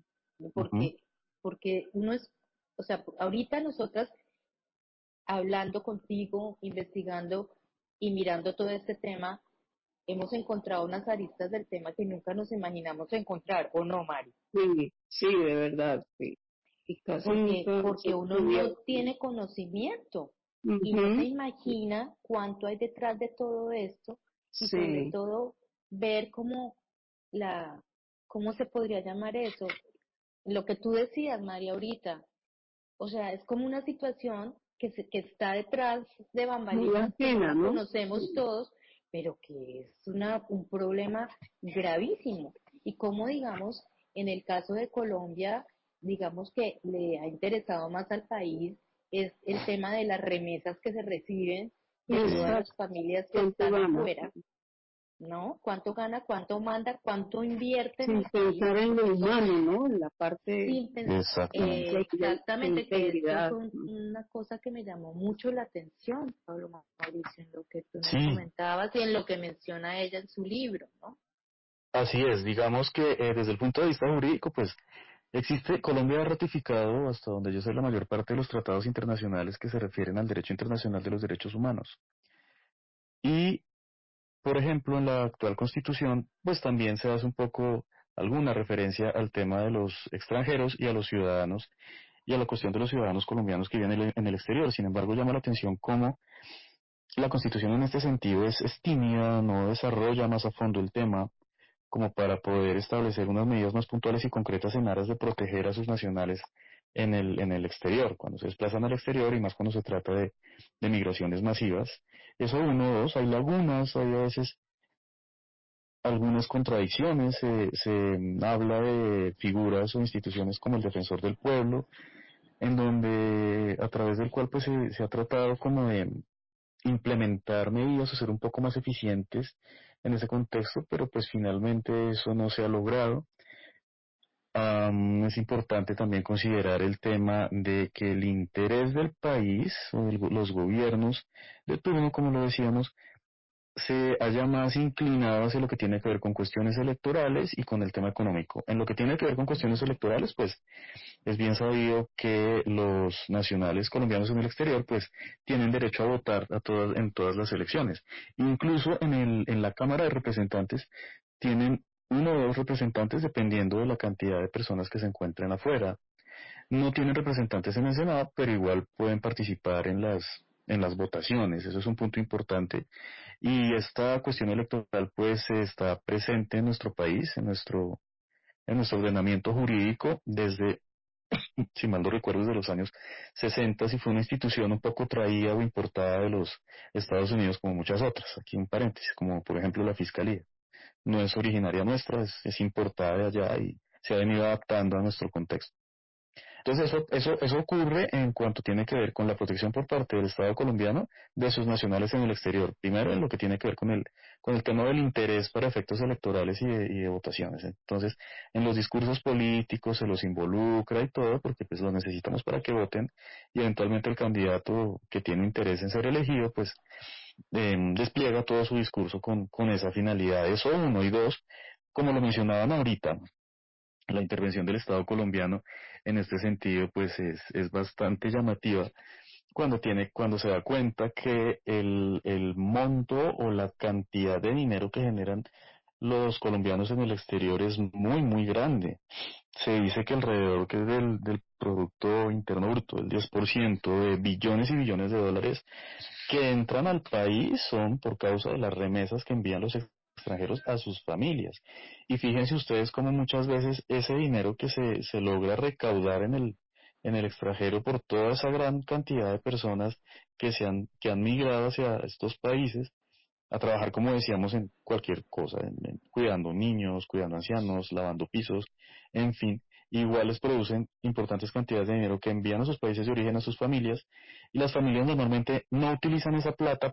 F: porque uno es, o sea, ahorita nosotras hablando contigo, investigando y mirando todo este tema, hemos encontrado unas aristas del tema que nunca nos imaginamos encontrar, ¿o no, Mari?
D: Sí, de verdad, sí.
F: Porque uno no tiene conocimiento y no se imagina cuánto hay detrás de todo esto y sobre todo ver cómo se podría llamar eso, lo que tú decías, María, ahorita, o sea, es como una situación que está detrás de bambalinas que no conocemos todos, pero que es un problema gravísimo. Y como, digamos, en el caso de Colombia, digamos que le ha interesado más al país es el tema de las remesas que se reciben de todas las familias que están afuera, ¿no? ¿Cuánto gana, cuánto manda, cuánto invierte?
D: Sin pensar en lo humano, ¿no? En la parte...
F: Exactamente, que esto fue una cosa que me llamó mucho la atención, Pablo Mauricio, en lo que tú nos comentabas y en lo que menciona ella en su libro, ¿no?
G: Así es, digamos que desde el punto de vista jurídico, pues Colombia ha ratificado, hasta donde yo sé, la mayor parte de los tratados internacionales que se refieren al derecho internacional de los derechos humanos. Y, por ejemplo, en la actual Constitución, pues también se hace un poco alguna referencia al tema de los extranjeros y a los ciudadanos, y a la cuestión de los ciudadanos colombianos que viven en el exterior. Sin embargo, llama la atención cómo la Constitución en este sentido es tímida, no desarrolla más a fondo el tema, como para poder establecer unas medidas más puntuales y concretas en aras de proteger a sus nacionales en el exterior, cuando se desplazan al exterior y más cuando se trata de migraciones masivas. Eso uno, dos, hay lagunas, hay a veces algunas contradicciones, se habla de figuras o instituciones como el Defensor del Pueblo, en donde a través del cual pues se ha tratado como de implementar medidas o ser un poco más eficientes en ese contexto, pero pues finalmente eso no se ha logrado. Es importante también considerar el tema de que el interés del país o los gobiernos de turno, como lo decíamos, se haya más inclinado hacia lo que tiene que ver con cuestiones electorales y con el tema económico. En lo que tiene que ver con cuestiones electorales, pues es bien sabido que los nacionales colombianos en el exterior pues tienen derecho a votar en todas las elecciones. Incluso en la Cámara de Representantes tienen uno o dos representantes dependiendo de la cantidad de personas que se encuentren afuera. No tienen representantes en el Senado, pero igual pueden participar en las votaciones. Eso es un punto importante. Y esta cuestión electoral pues está presente en nuestro país, en nuestro ordenamiento jurídico desde, si mal no recuerdo, desde los años 60, y fue una institución un poco traída o importada de los Estados Unidos como muchas otras, aquí un paréntesis, como por ejemplo la Fiscalía. No es originaria nuestra, es importada de allá y se ha venido adaptando a nuestro contexto. Entonces eso ocurre en cuanto tiene que ver con la protección por parte del Estado colombiano de sus nacionales en el exterior. Primero en lo que tiene que ver con el tema del interés para efectos electorales y de votaciones. Entonces, en los discursos políticos se los involucra y todo, porque pues los necesitamos para que voten, y eventualmente el candidato que tiene interés en ser elegido, pues despliega todo su discurso con esa finalidad. Eso uno, y dos, como lo mencionaban ahorita, la intervención del Estado colombiano en este sentido pues es bastante llamativa cuando se da cuenta que el monto o la cantidad de dinero que generan los colombianos en el exterior es muy muy grande. Se dice que alrededor que del Producto Interno Bruto, el 10% de billones y billones de dólares que entran al país son por causa de las remesas que envían los extranjeros a sus familias. Y fíjense ustedes cómo muchas veces ese dinero que se logra recaudar en el extranjero por toda esa gran cantidad de personas que han migrado hacia estos países a trabajar, como decíamos, en cualquier cosa, cuidando niños, cuidando ancianos, lavando pisos, en fin, igual les producen importantes cantidades de dinero que envían a sus países de origen a sus familias, y las familias normalmente no utilizan esa plata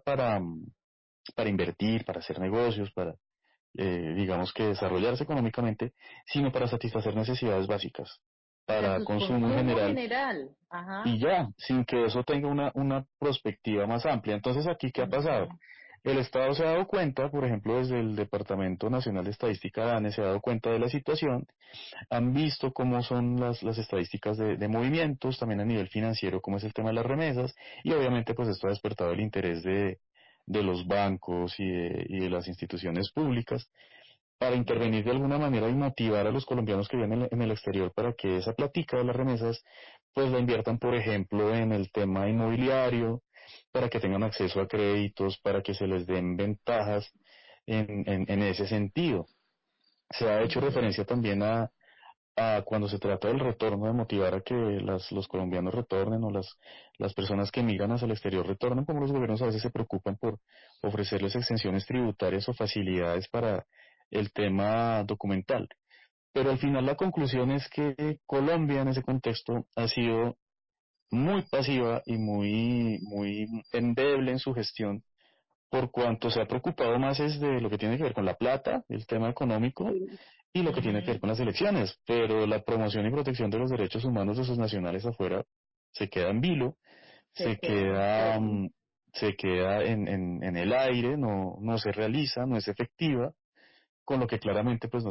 G: para invertir, para hacer negocios, para, digamos que desarrollarse económicamente, sino para satisfacer necesidades básicas.
F: Para
G: para
F: sus
G: consumo en
F: consumo
G: general
F: general. Ajá.
G: y ya, sin que eso tenga una perspectiva más amplia. Entonces, ¿aquí qué ha pasado?
F: Ujú.
G: El Estado se ha dado cuenta, por ejemplo, desde el Departamento Nacional de Estadística, DANE, se ha dado cuenta de la situación, han visto cómo son las estadísticas de movimientos, también a nivel financiero, cómo es el tema de las remesas, y obviamente pues esto ha despertado el interés de los bancos y de las instituciones públicas para intervenir de alguna manera y motivar a los colombianos que viven en el exterior para que esa platica de las remesas pues la inviertan, por ejemplo, en el tema inmobiliario, para que tengan acceso a créditos, para que se les den ventajas en ese sentido. Se ha hecho
F: Ujú.
G: referencia también a cuando se trata del retorno, de motivar a que los colombianos retornen o las personas que migran hacia el exterior retornen, como los gobiernos a veces se preocupan por ofrecerles exenciones tributarias o facilidades para el tema documental. Pero al final la conclusión es que Colombia en ese contexto ha sido muy pasiva y muy endeble en su gestión, por cuanto se ha preocupado más es de lo que tiene que ver con la plata, el tema económico,
D: Sí,
G: y lo que tiene que ver
F: Ujú.
G: con las elecciones, pero la promoción y protección de los derechos humanos de sus nacionales afuera se queda en vilo,
F: Se
G: se
F: queda en
G: queda,
F: cero.
G: se queda en el aire, no se realiza, no es efectiva, con lo que claramente pues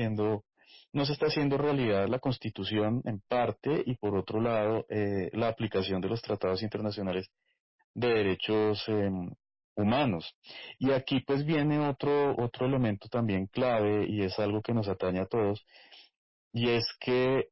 G: no se está haciendo realidad la Constitución en parte y por otro lado la aplicación de los tratados internacionales de derechos humanos. Y aquí pues viene otro elemento también clave y es algo que nos atañe a todos, y es que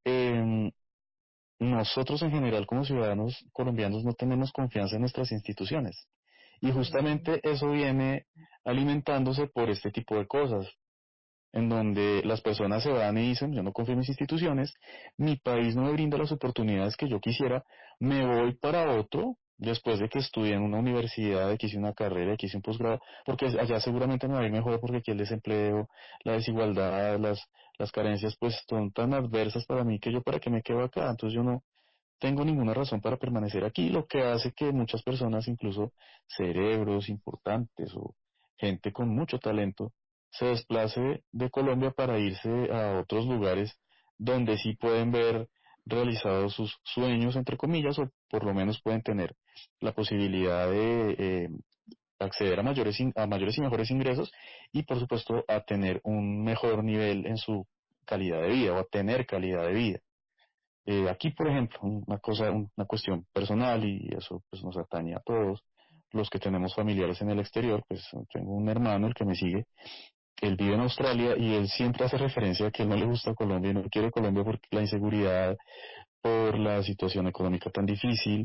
G: nosotros en general como ciudadanos colombianos no tenemos confianza en nuestras instituciones. Y
F: Ujú.
G: justamente eso viene alimentándose por este tipo de cosas, en donde las personas se van y dicen, yo no confío en mis instituciones, mi país no me brinda las oportunidades que yo quisiera, me voy para otro, después de que estudié en una universidad, de que hice una carrera, de que hice un posgrado, porque allá seguramente me va a ir mejor porque aquí el desempleo, la desigualdad, las carencias, pues son tan adversas para mí que yo para qué me quedo acá, entonces yo no tengo ninguna razón para permanecer aquí, lo que hace que muchas personas, incluso cerebros importantes o gente con mucho talento, se desplace de Colombia para irse a otros lugares donde sí pueden ver realizados sus sueños, entre comillas, o por lo menos pueden tener la posibilidad de acceder a a mayores y mejores ingresos y, por supuesto, a tener un mejor nivel en su calidad de vida o a tener calidad de vida. Aquí, por ejemplo, una cuestión personal y eso pues nos atañe a todos los que tenemos familiares en el exterior, pues tengo un hermano, el que me sigue, él vive en Australia y él siempre hace referencia a que él no le gusta Colombia y no quiere Colombia por la inseguridad, por la situación económica tan difícil,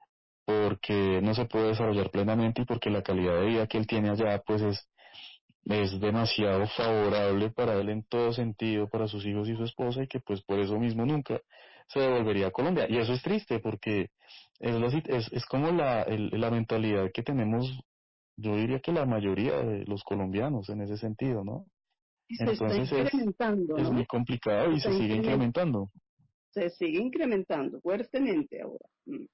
G: porque no se puede desarrollar plenamente y porque la calidad de vida que él tiene allá pues es demasiado favorable para él en todo sentido, para sus hijos y su esposa, y que pues por eso mismo nunca se devolvería a Colombia. Y eso es triste porque es como la mentalidad que tenemos, yo diría que la mayoría de los colombianos en ese sentido, ¿no?
D: y se está
G: Entonces
D: incrementando,
G: es muy
D: ¿no?
G: complicado
D: Se
G: y
D: está
G: se sigue incrementando.
D: se sigue incrementando fuertemente ahora. Mm.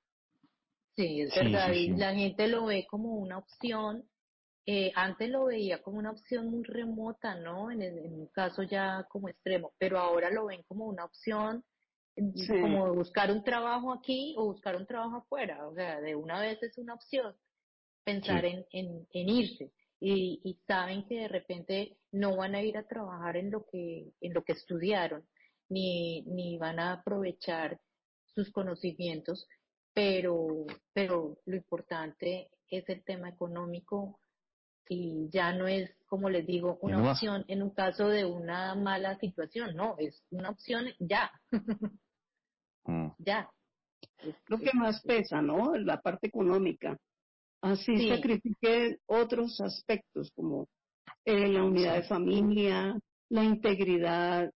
F: Sí, es
G: Sí,
F: verdad.
G: sí,
F: Y
G: sí.
F: la gente lo ve como una opción. Antes lo veía como una opción muy remota, ¿no? En un caso ya como extremo, pero ahora lo ven como una opción,
D: Sí,
F: como buscar un trabajo aquí o buscar un trabajo afuera. O sea, de una vez es una opción pensar
G: Sí.
F: en irse y saben que de repente no van a ir a trabajar en lo que estudiaron, ni van a aprovechar sus conocimientos, pero lo importante es el tema económico y ya no es, como les digo,
G: Y
F: una
G: no más.
F: opción en un caso de una mala situación, no, es una opción ya,
G: Mm.
F: ya. Es,
D: lo que
F: es,
D: más
F: es-
D: pesa, ¿no? La parte económica. Así
F: sí,
D: sacrifique otros aspectos como la unidad de familia, la integridad,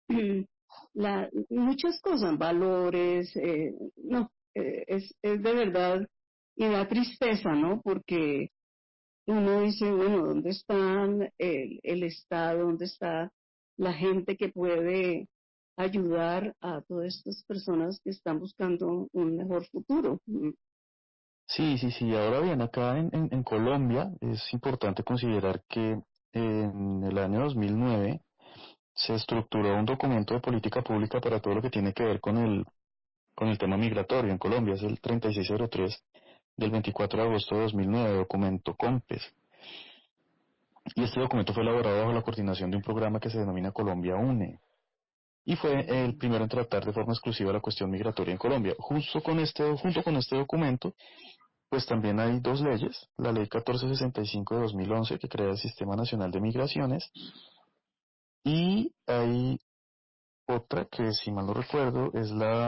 D: muchas cosas, valores, no, es de verdad y da tristeza, ¿no? Porque uno dice, bueno, ¿dónde están el Estado? ¿Dónde está la gente que puede ayudar a todas estas personas que están buscando un mejor futuro? Mm.
G: Sí, sí, sí. Ahora bien, acá en Colombia es importante considerar que en el año 2009 se estructuró un documento de política pública para todo lo que tiene que ver con el tema migratorio en Colombia. Es el 3603 del 24 de agosto de 2009, documento COMPES. Y este documento fue elaborado bajo la coordinación de un programa que se denomina Colombia UNE. Y fue el primero en tratar de forma exclusiva la cuestión migratoria en Colombia. Junto con este documento, pues también hay dos leyes, la ley 1465 de 2011 que crea el Sistema Nacional de Migraciones, y hay otra que, si mal no recuerdo, es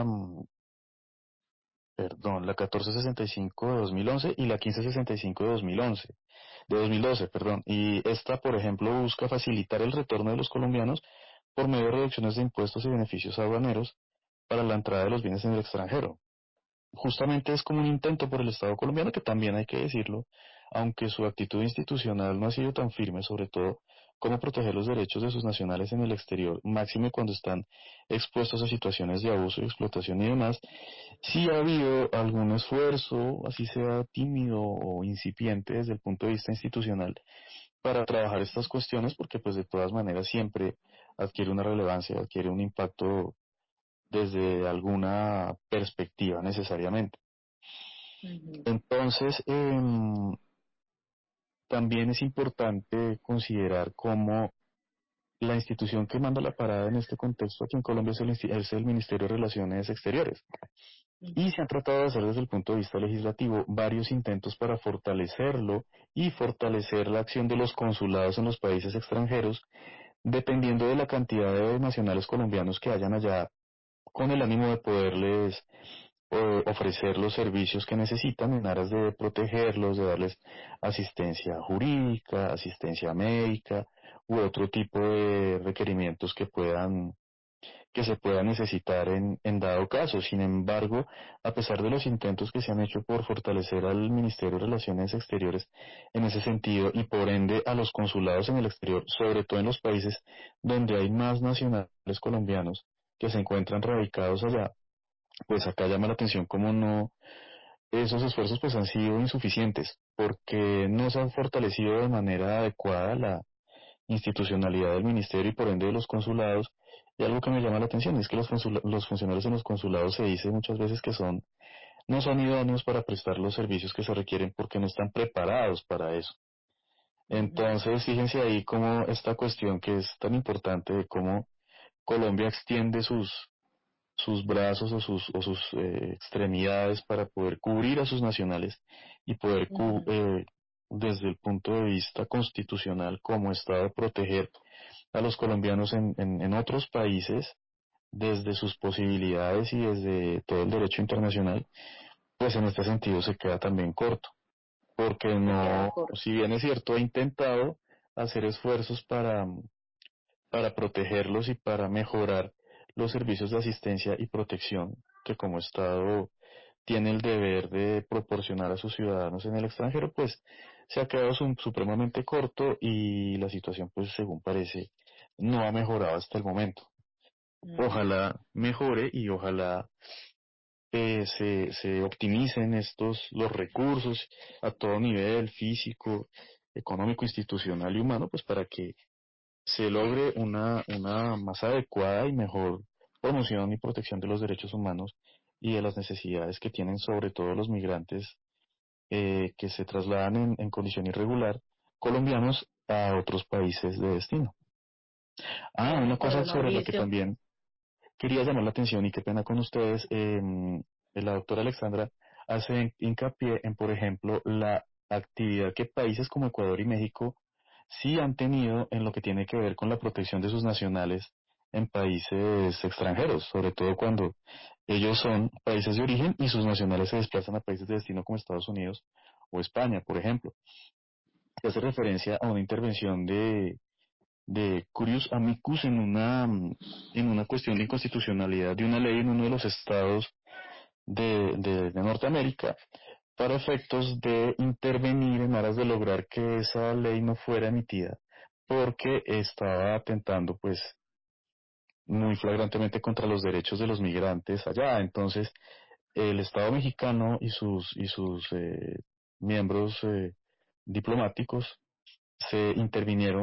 G: la 1465 de 2011 y la 1565 de 2012, perdón. Y esta, por ejemplo, busca facilitar el retorno de los colombianos por medio de reducciones de impuestos y beneficios aduaneros para la entrada de los bienes en el extranjero. Justamente es como un intento por el Estado colombiano, que también hay que decirlo, aunque su actitud institucional no ha sido tan firme, sobre todo cómo proteger los derechos de sus nacionales en el exterior, máxime cuando están expuestos a situaciones de abuso y explotación y demás. Sí ha habido algún esfuerzo, así sea tímido o incipiente desde el punto de vista institucional, para trabajar estas cuestiones, porque pues de todas maneras siempre adquiere una relevancia, adquiere un impacto desde alguna perspectiva necesariamente. Entonces, también es importante considerar cómo la institución que manda la parada en este contexto aquí en Colombia es el Ministerio de Relaciones Exteriores. Y se han tratado de hacer desde el punto de vista legislativo varios intentos para fortalecerlo y fortalecer la acción de los consulados en los países extranjeros, dependiendo de la cantidad de nacionales colombianos que hayan allá, con el ánimo de poderles ofrecer los servicios que necesitan en aras de protegerlos, de darles asistencia jurídica, asistencia médica u otro tipo de requerimientos que se puedan necesitar en dado caso. Sin embargo, a pesar de los intentos que se han hecho por fortalecer al Ministerio de Relaciones Exteriores en ese sentido y por ende a los consulados en el exterior, sobre todo en los países donde hay más nacionales colombianos que se encuentran radicados allá, pues acá llama la atención cómo no, esos esfuerzos pues han sido insuficientes, porque no se han fortalecido de manera adecuada la institucionalidad del ministerio y por ende de los consulados. Y algo que me llama la atención es que los funcionarios en los consulados se dice muchas veces que no son idóneos para prestar los servicios que se requieren porque no están preparados para eso. Entonces, fíjense ahí cómo esta cuestión que es tan importante de cómo Colombia extiende sus brazos o sus extremidades para poder cubrir a sus nacionales y poder desde el punto de vista constitucional como Estado proteger a los colombianos en otros países desde sus posibilidades y desde todo el derecho internacional, pues en este sentido se queda también corto, porque no, si bien es cierto, ha intentado hacer esfuerzos para protegerlos y para mejorar los servicios de asistencia y protección que como Estado tiene el deber de proporcionar a sus ciudadanos en el extranjero, pues se ha quedado supremamente corto y la situación, pues según parece, no ha mejorado hasta el momento. Ojalá mejore y ojalá se optimicen los recursos a todo nivel, físico, económico, institucional y humano, pues para que se logre una más adecuada y mejor promoción y protección de los derechos humanos y de las necesidades que tienen sobre todo los migrantes que se trasladan en condición irregular, colombianos, a otros países de destino. Una cosa sobre la que también quería llamar la atención y qué pena con ustedes, la doctora Alexandra hace hincapié en, por ejemplo, la actividad que países como Ecuador y México sí han tenido en lo que tiene que ver con la protección de sus nacionales en países extranjeros, sobre todo cuando ellos son países de origen y sus nacionales se desplazan a países de destino como Estados Unidos o España, por ejemplo. Se hace referencia a una intervención de Curius Amicus en una cuestión de inconstitucionalidad de una ley en uno de los estados de Norteamérica para efectos de intervenir en aras de lograr que esa ley no fuera emitida porque estaba atentando pues muy flagrantemente contra los derechos de los migrantes allá. Entonces el Estado mexicano y sus miembros diplomáticos se intervinieron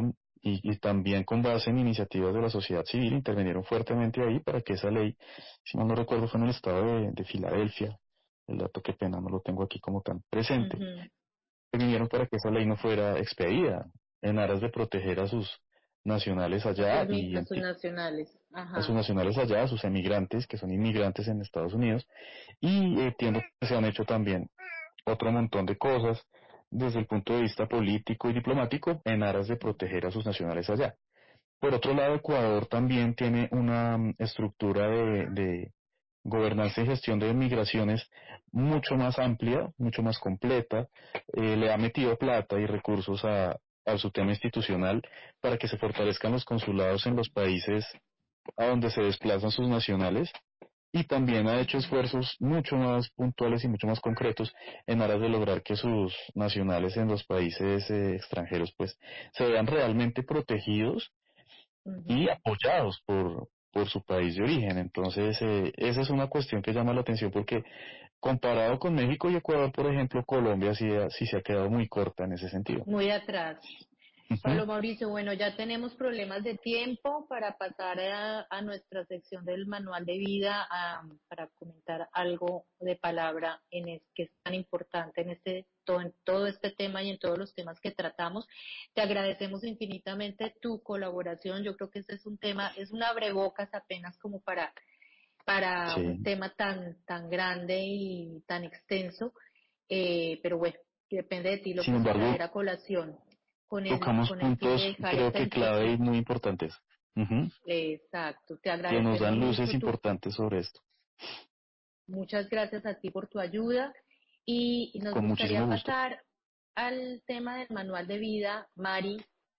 G: y también con base en iniciativas de la sociedad civil intervinieron fuertemente ahí para que esa ley, si mal no recuerdo, fue en el estado de Filadelfia, el dato qué pena no lo tengo aquí como tan presente, intervinieron para que esa ley no fuera expedida en aras de proteger a sus nacionales allá y
F: A sus nacionales.
G: a sus
F: Ajá.
G: nacionales allá, a sus emigrantes, que son inmigrantes en Estados Unidos, y entiendo que se han hecho también otro montón de cosas desde el punto de vista político y diplomático en aras de proteger a sus nacionales allá. Por otro lado, Ecuador también tiene una estructura de gobernanza y gestión de migraciones mucho más amplia, mucho más completa, le ha metido plata y recursos a su tema institucional para que se fortalezcan los consulados en los países a donde se desplazan sus nacionales y también ha hecho esfuerzos mucho más puntuales y mucho más concretos en aras de lograr que sus nacionales en los países extranjeros pues se vean realmente protegidos y apoyados por su país de origen. Entonces, esa es una cuestión que llama la atención porque comparado con México y Ecuador, por ejemplo, Colombia sí se ha quedado muy corta en ese sentido.
F: Muy atrás. Pablo Mauricio, bueno, ya tenemos problemas de tiempo para pasar a nuestra sección del manual de vida, para comentar algo de palabra que es tan importante en todo este tema y en todos los temas que tratamos. Te agradecemos infinitamente tu colaboración. Yo creo que este es un tema, es un abrebocas apenas como para un
G: Sí.
F: tema tan grande y tan extenso, pero bueno, depende de ti lo
G: Sin
F: que se
G: embargo,
F: traer a colación
G: tocamos
F: con el fin de
G: puntos
F: dejar
G: creo
F: esta
G: que clave y
F: inquietud.
G: muy importantes. Ujú.
F: Exacto, te
G: Que nos
F: agradecemos
G: dan luces
F: mucho
G: importantes sobre esto.
F: muchas gracias a ti por tu ayuda y nos
G: Con
F: gustaría
G: muchísimo gusto.
F: pasar al tema del manual de vida. Mari,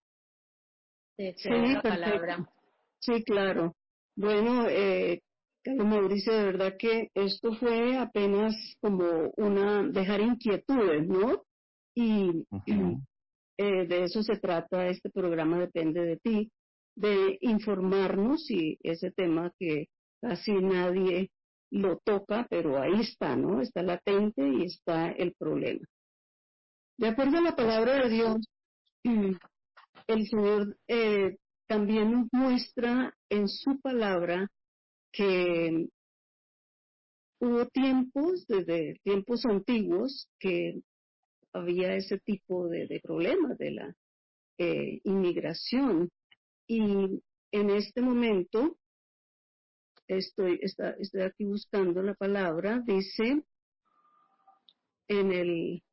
F: te
D: Sí,
F: cedo la
D: perfecto.
F: palabra.
D: Sí, claro. Bueno, Carlos Mauricio, de verdad que esto fue apenas como dejar inquietudes, ¿no? Y
G: Ujú.
D: de eso se trata este programa, depende de ti, de informarnos y ese tema que casi nadie lo toca, pero ahí está, ¿no? Está latente y está el problema. De acuerdo a la palabra de Dios, el Señor también nos muestra en su palabra que hubo tiempos, desde tiempos antiguos, que había ese tipo de problemas de la inmigración. Y en este momento, estoy aquí buscando la palabra, dice en el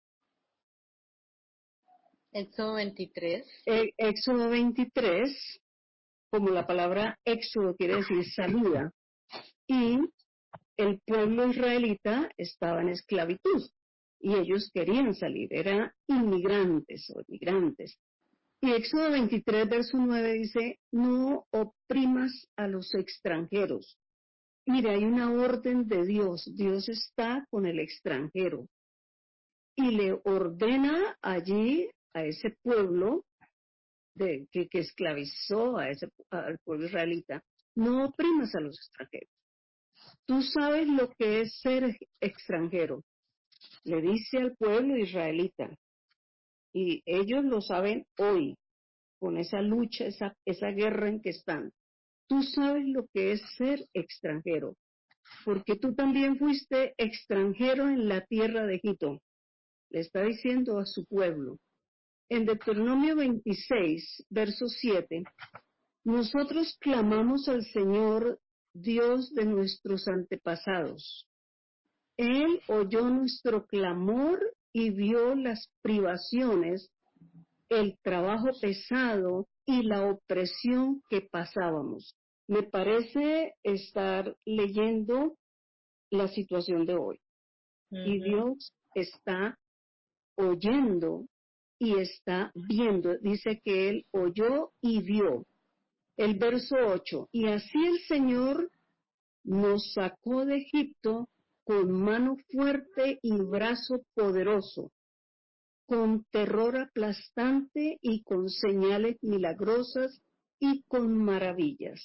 F: Éxodo 23.
D: Éxodo 23, como la palabra éxodo quiere decir salida, y el pueblo israelita estaba en esclavitud y ellos querían salir, eran inmigrantes o migrantes. Y Éxodo 23, verso 9 dice, no oprimas a los extranjeros. Mira, hay una orden de Dios, Dios está con el extranjero y le ordena allí a ese pueblo que esclavizó al pueblo israelita, no oprimas a los extranjeros. Tú sabes lo que es ser extranjero, le dice al pueblo israelita, y ellos lo saben hoy, con esa lucha, esa guerra en que están. Tú sabes lo que es ser extranjero, porque tú también fuiste extranjero en la tierra de Egipto. Le está diciendo a su pueblo. En Deuteronomio 26, verso 7, nosotros clamamos al Señor, Dios de nuestros antepasados. Él oyó nuestro clamor y vio las privaciones, el trabajo pesado y la opresión que pasábamos. Me parece estar leyendo la situación de hoy. Y Dios está oyendo y está viendo. Dice que Él oyó y vio. El verso 8. Y así el Señor nos sacó de Egipto con mano fuerte y brazo poderoso, con terror aplastante y con señales milagrosas y con maravillas.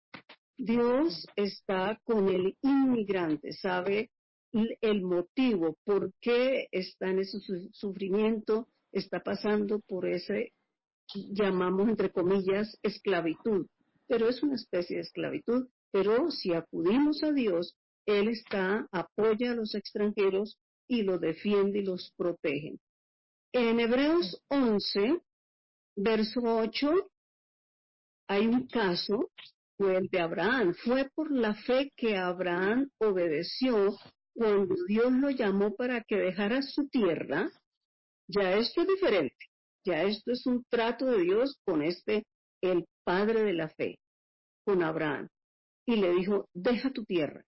D: Dios está con el inmigrante, sabe el motivo, por qué está en ese sufrimiento, está pasando por ese llamamos entre comillas esclavitud, pero es una especie de esclavitud. Pero si acudimos a Dios, Él apoya a los extranjeros y los defiende y los protege. En Hebreos 11, verso 8, hay un caso, fue el de Abraham. Fue por la fe que Abraham obedeció cuando Dios lo llamó para que dejara su tierra. Ya esto es diferente. Ya esto es un trato de Dios con el padre de la fe, con Abraham. Y le dijo, deja tu tierra.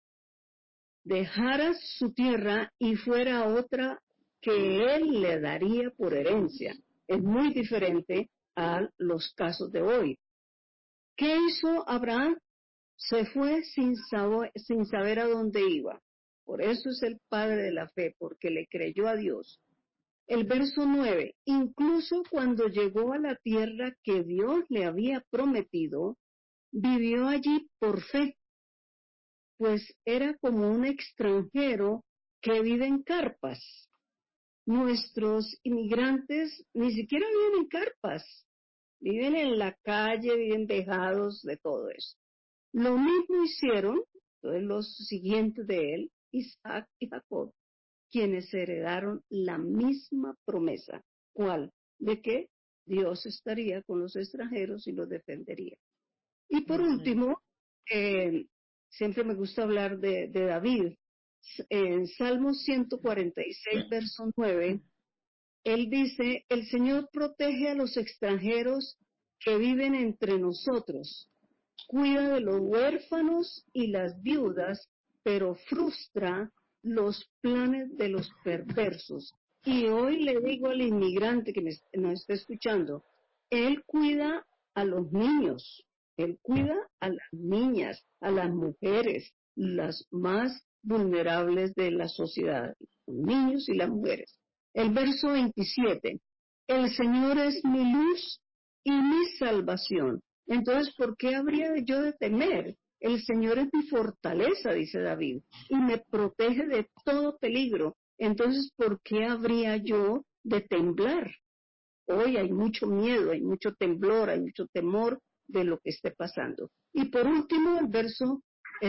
D: Dejara su tierra y fuera otra que él le daría por herencia. Es muy diferente a los casos de hoy. ¿Qué hizo Abraham? Se fue sin saber a dónde iba. Por eso es el padre de la fe, porque le creyó a Dios. El verso 9, incluso cuando llegó a la tierra que Dios le había prometido, vivió allí por fe, pues era como un extranjero que vive en carpas. Nuestros inmigrantes ni siquiera viven en carpas, viven en la calle, viven dejados de todo eso. Lo mismo hicieron los siguientes de él, Isaac y Jacob, quienes heredaron la misma promesa. ¿Cuál? De que Dios estaría con los extranjeros y los defendería. Y por último, siempre me gusta hablar de David. En Salmo 146, verso 9, él dice, el Señor protege a los extranjeros que viven entre nosotros, cuida de los huérfanos y las viudas, pero frustra los planes de los perversos. Y hoy le digo al inmigrante que nos está escuchando, él cuida a los niños, él cuida a las niñas, a las mujeres, las más vulnerables de la sociedad, los niños y las mujeres. El verso 27, el Señor es mi luz y mi salvación. Entonces, ¿por qué habría yo de temer? El Señor es mi fortaleza, dice David, y me protege de todo peligro. Entonces, ¿por qué habría yo de temblar? Hoy hay mucho miedo, hay mucho temblor, hay mucho temor de lo que esté pasando. Y por último, el verso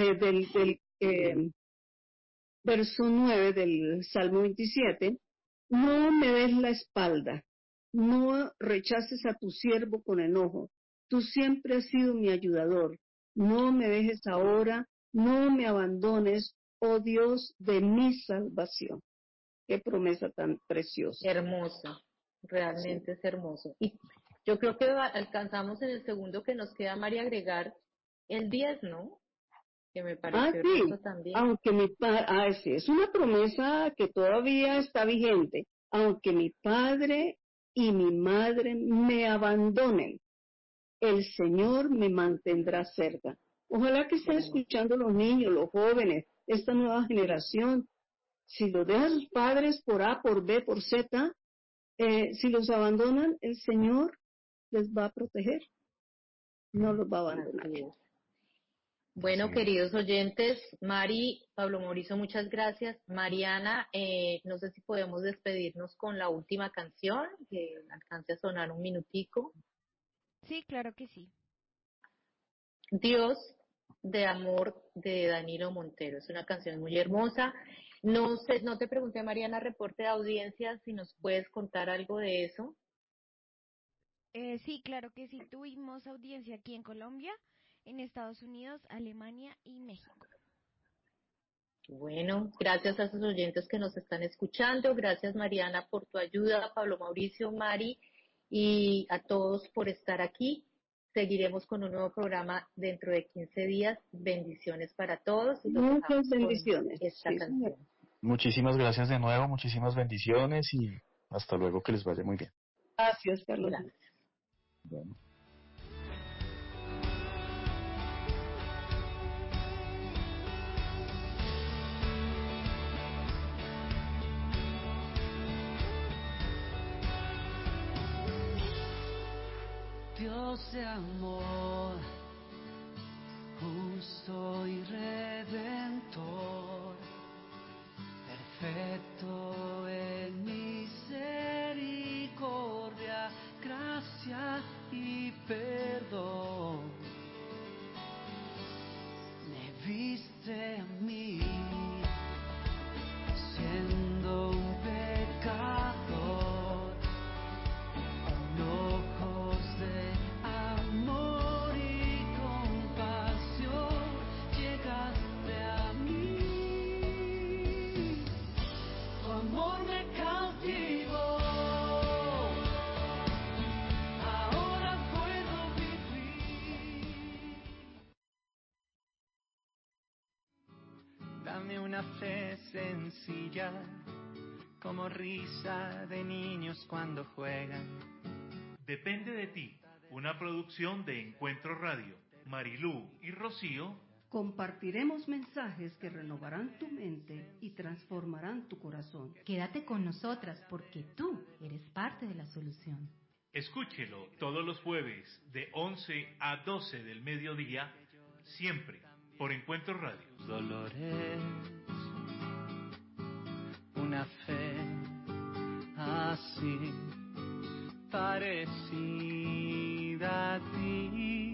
D: verso 9 del Salmo 27, no me des la espalda, no rechaces a tu siervo con enojo, tú siempre has sido mi ayudador, no me dejes ahora, no me abandones, oh Dios de mi salvación. Qué promesa tan preciosa.
F: Hermoso, realmente es hermoso. Y yo creo que alcanzamos en el segundo que nos queda, María, agregar el 10, ¿no? Que me pareció hermoso también.
D: Aunque sí, es una promesa que todavía está vigente. Aunque mi padre y mi madre me abandonen, el Señor me mantendrá cerca. Ojalá que estén escuchando los niños, los jóvenes, esta nueva generación. Si los dejan sus padres por A, por B, por Z, si los abandonan, el Señor les va a proteger. No los va a abandonar.
F: Bueno, queridos oyentes, Mari, Pablo Mauricio, muchas gracias. Mariana, no sé si podemos despedirnos con la última canción, que alcance a sonar un minutico.
H: Sí, claro que sí.
F: Dios de amor de Danilo Montero. Es una canción muy hermosa. No sé, no te pregunté, Mariana, reporte de audiencia, si nos puedes contar algo de eso.
H: Sí, claro que sí. Tuvimos audiencia aquí en Colombia, en Estados Unidos, Alemania y México.
F: Bueno, gracias a esos oyentes que nos están escuchando. Gracias, Mariana, por tu ayuda. Pablo Mauricio, Mari, y a todos por estar aquí. Seguiremos con un nuevo programa dentro de 15 días. Bendiciones para todos. Y
D: muchas bendiciones.
F: Esta canción.
G: Muchísimas gracias de nuevo, muchísimas bendiciones y hasta luego, que les vaya muy bien.
D: Gracias, Carlos.
F: Gracias.
G: Bueno.
B: Dios de amor, justo y redentor, perfecto en misericordia, gracia. gracia y perdón. Me viste a mí siendo un pecador, con ojos de amor y compasión llegaste a mí. Tu amor me cautivó. Ahora puedo vivir. Dame una fe sencilla, como risa de niños cuando juegan.
C: Depende de ti, una producción de Encuentro Radio. Marilú y Rocío
J: Compartiremos mensajes que renovarán tu mente y transformarán tu corazón.
E: Quédate con nosotras porque tú eres parte de la solución.
C: Escúchelo todos los jueves de 11 a 12 del mediodía, siempre por Encuentro Radio.
B: Dolores, una fe así parecida a ti.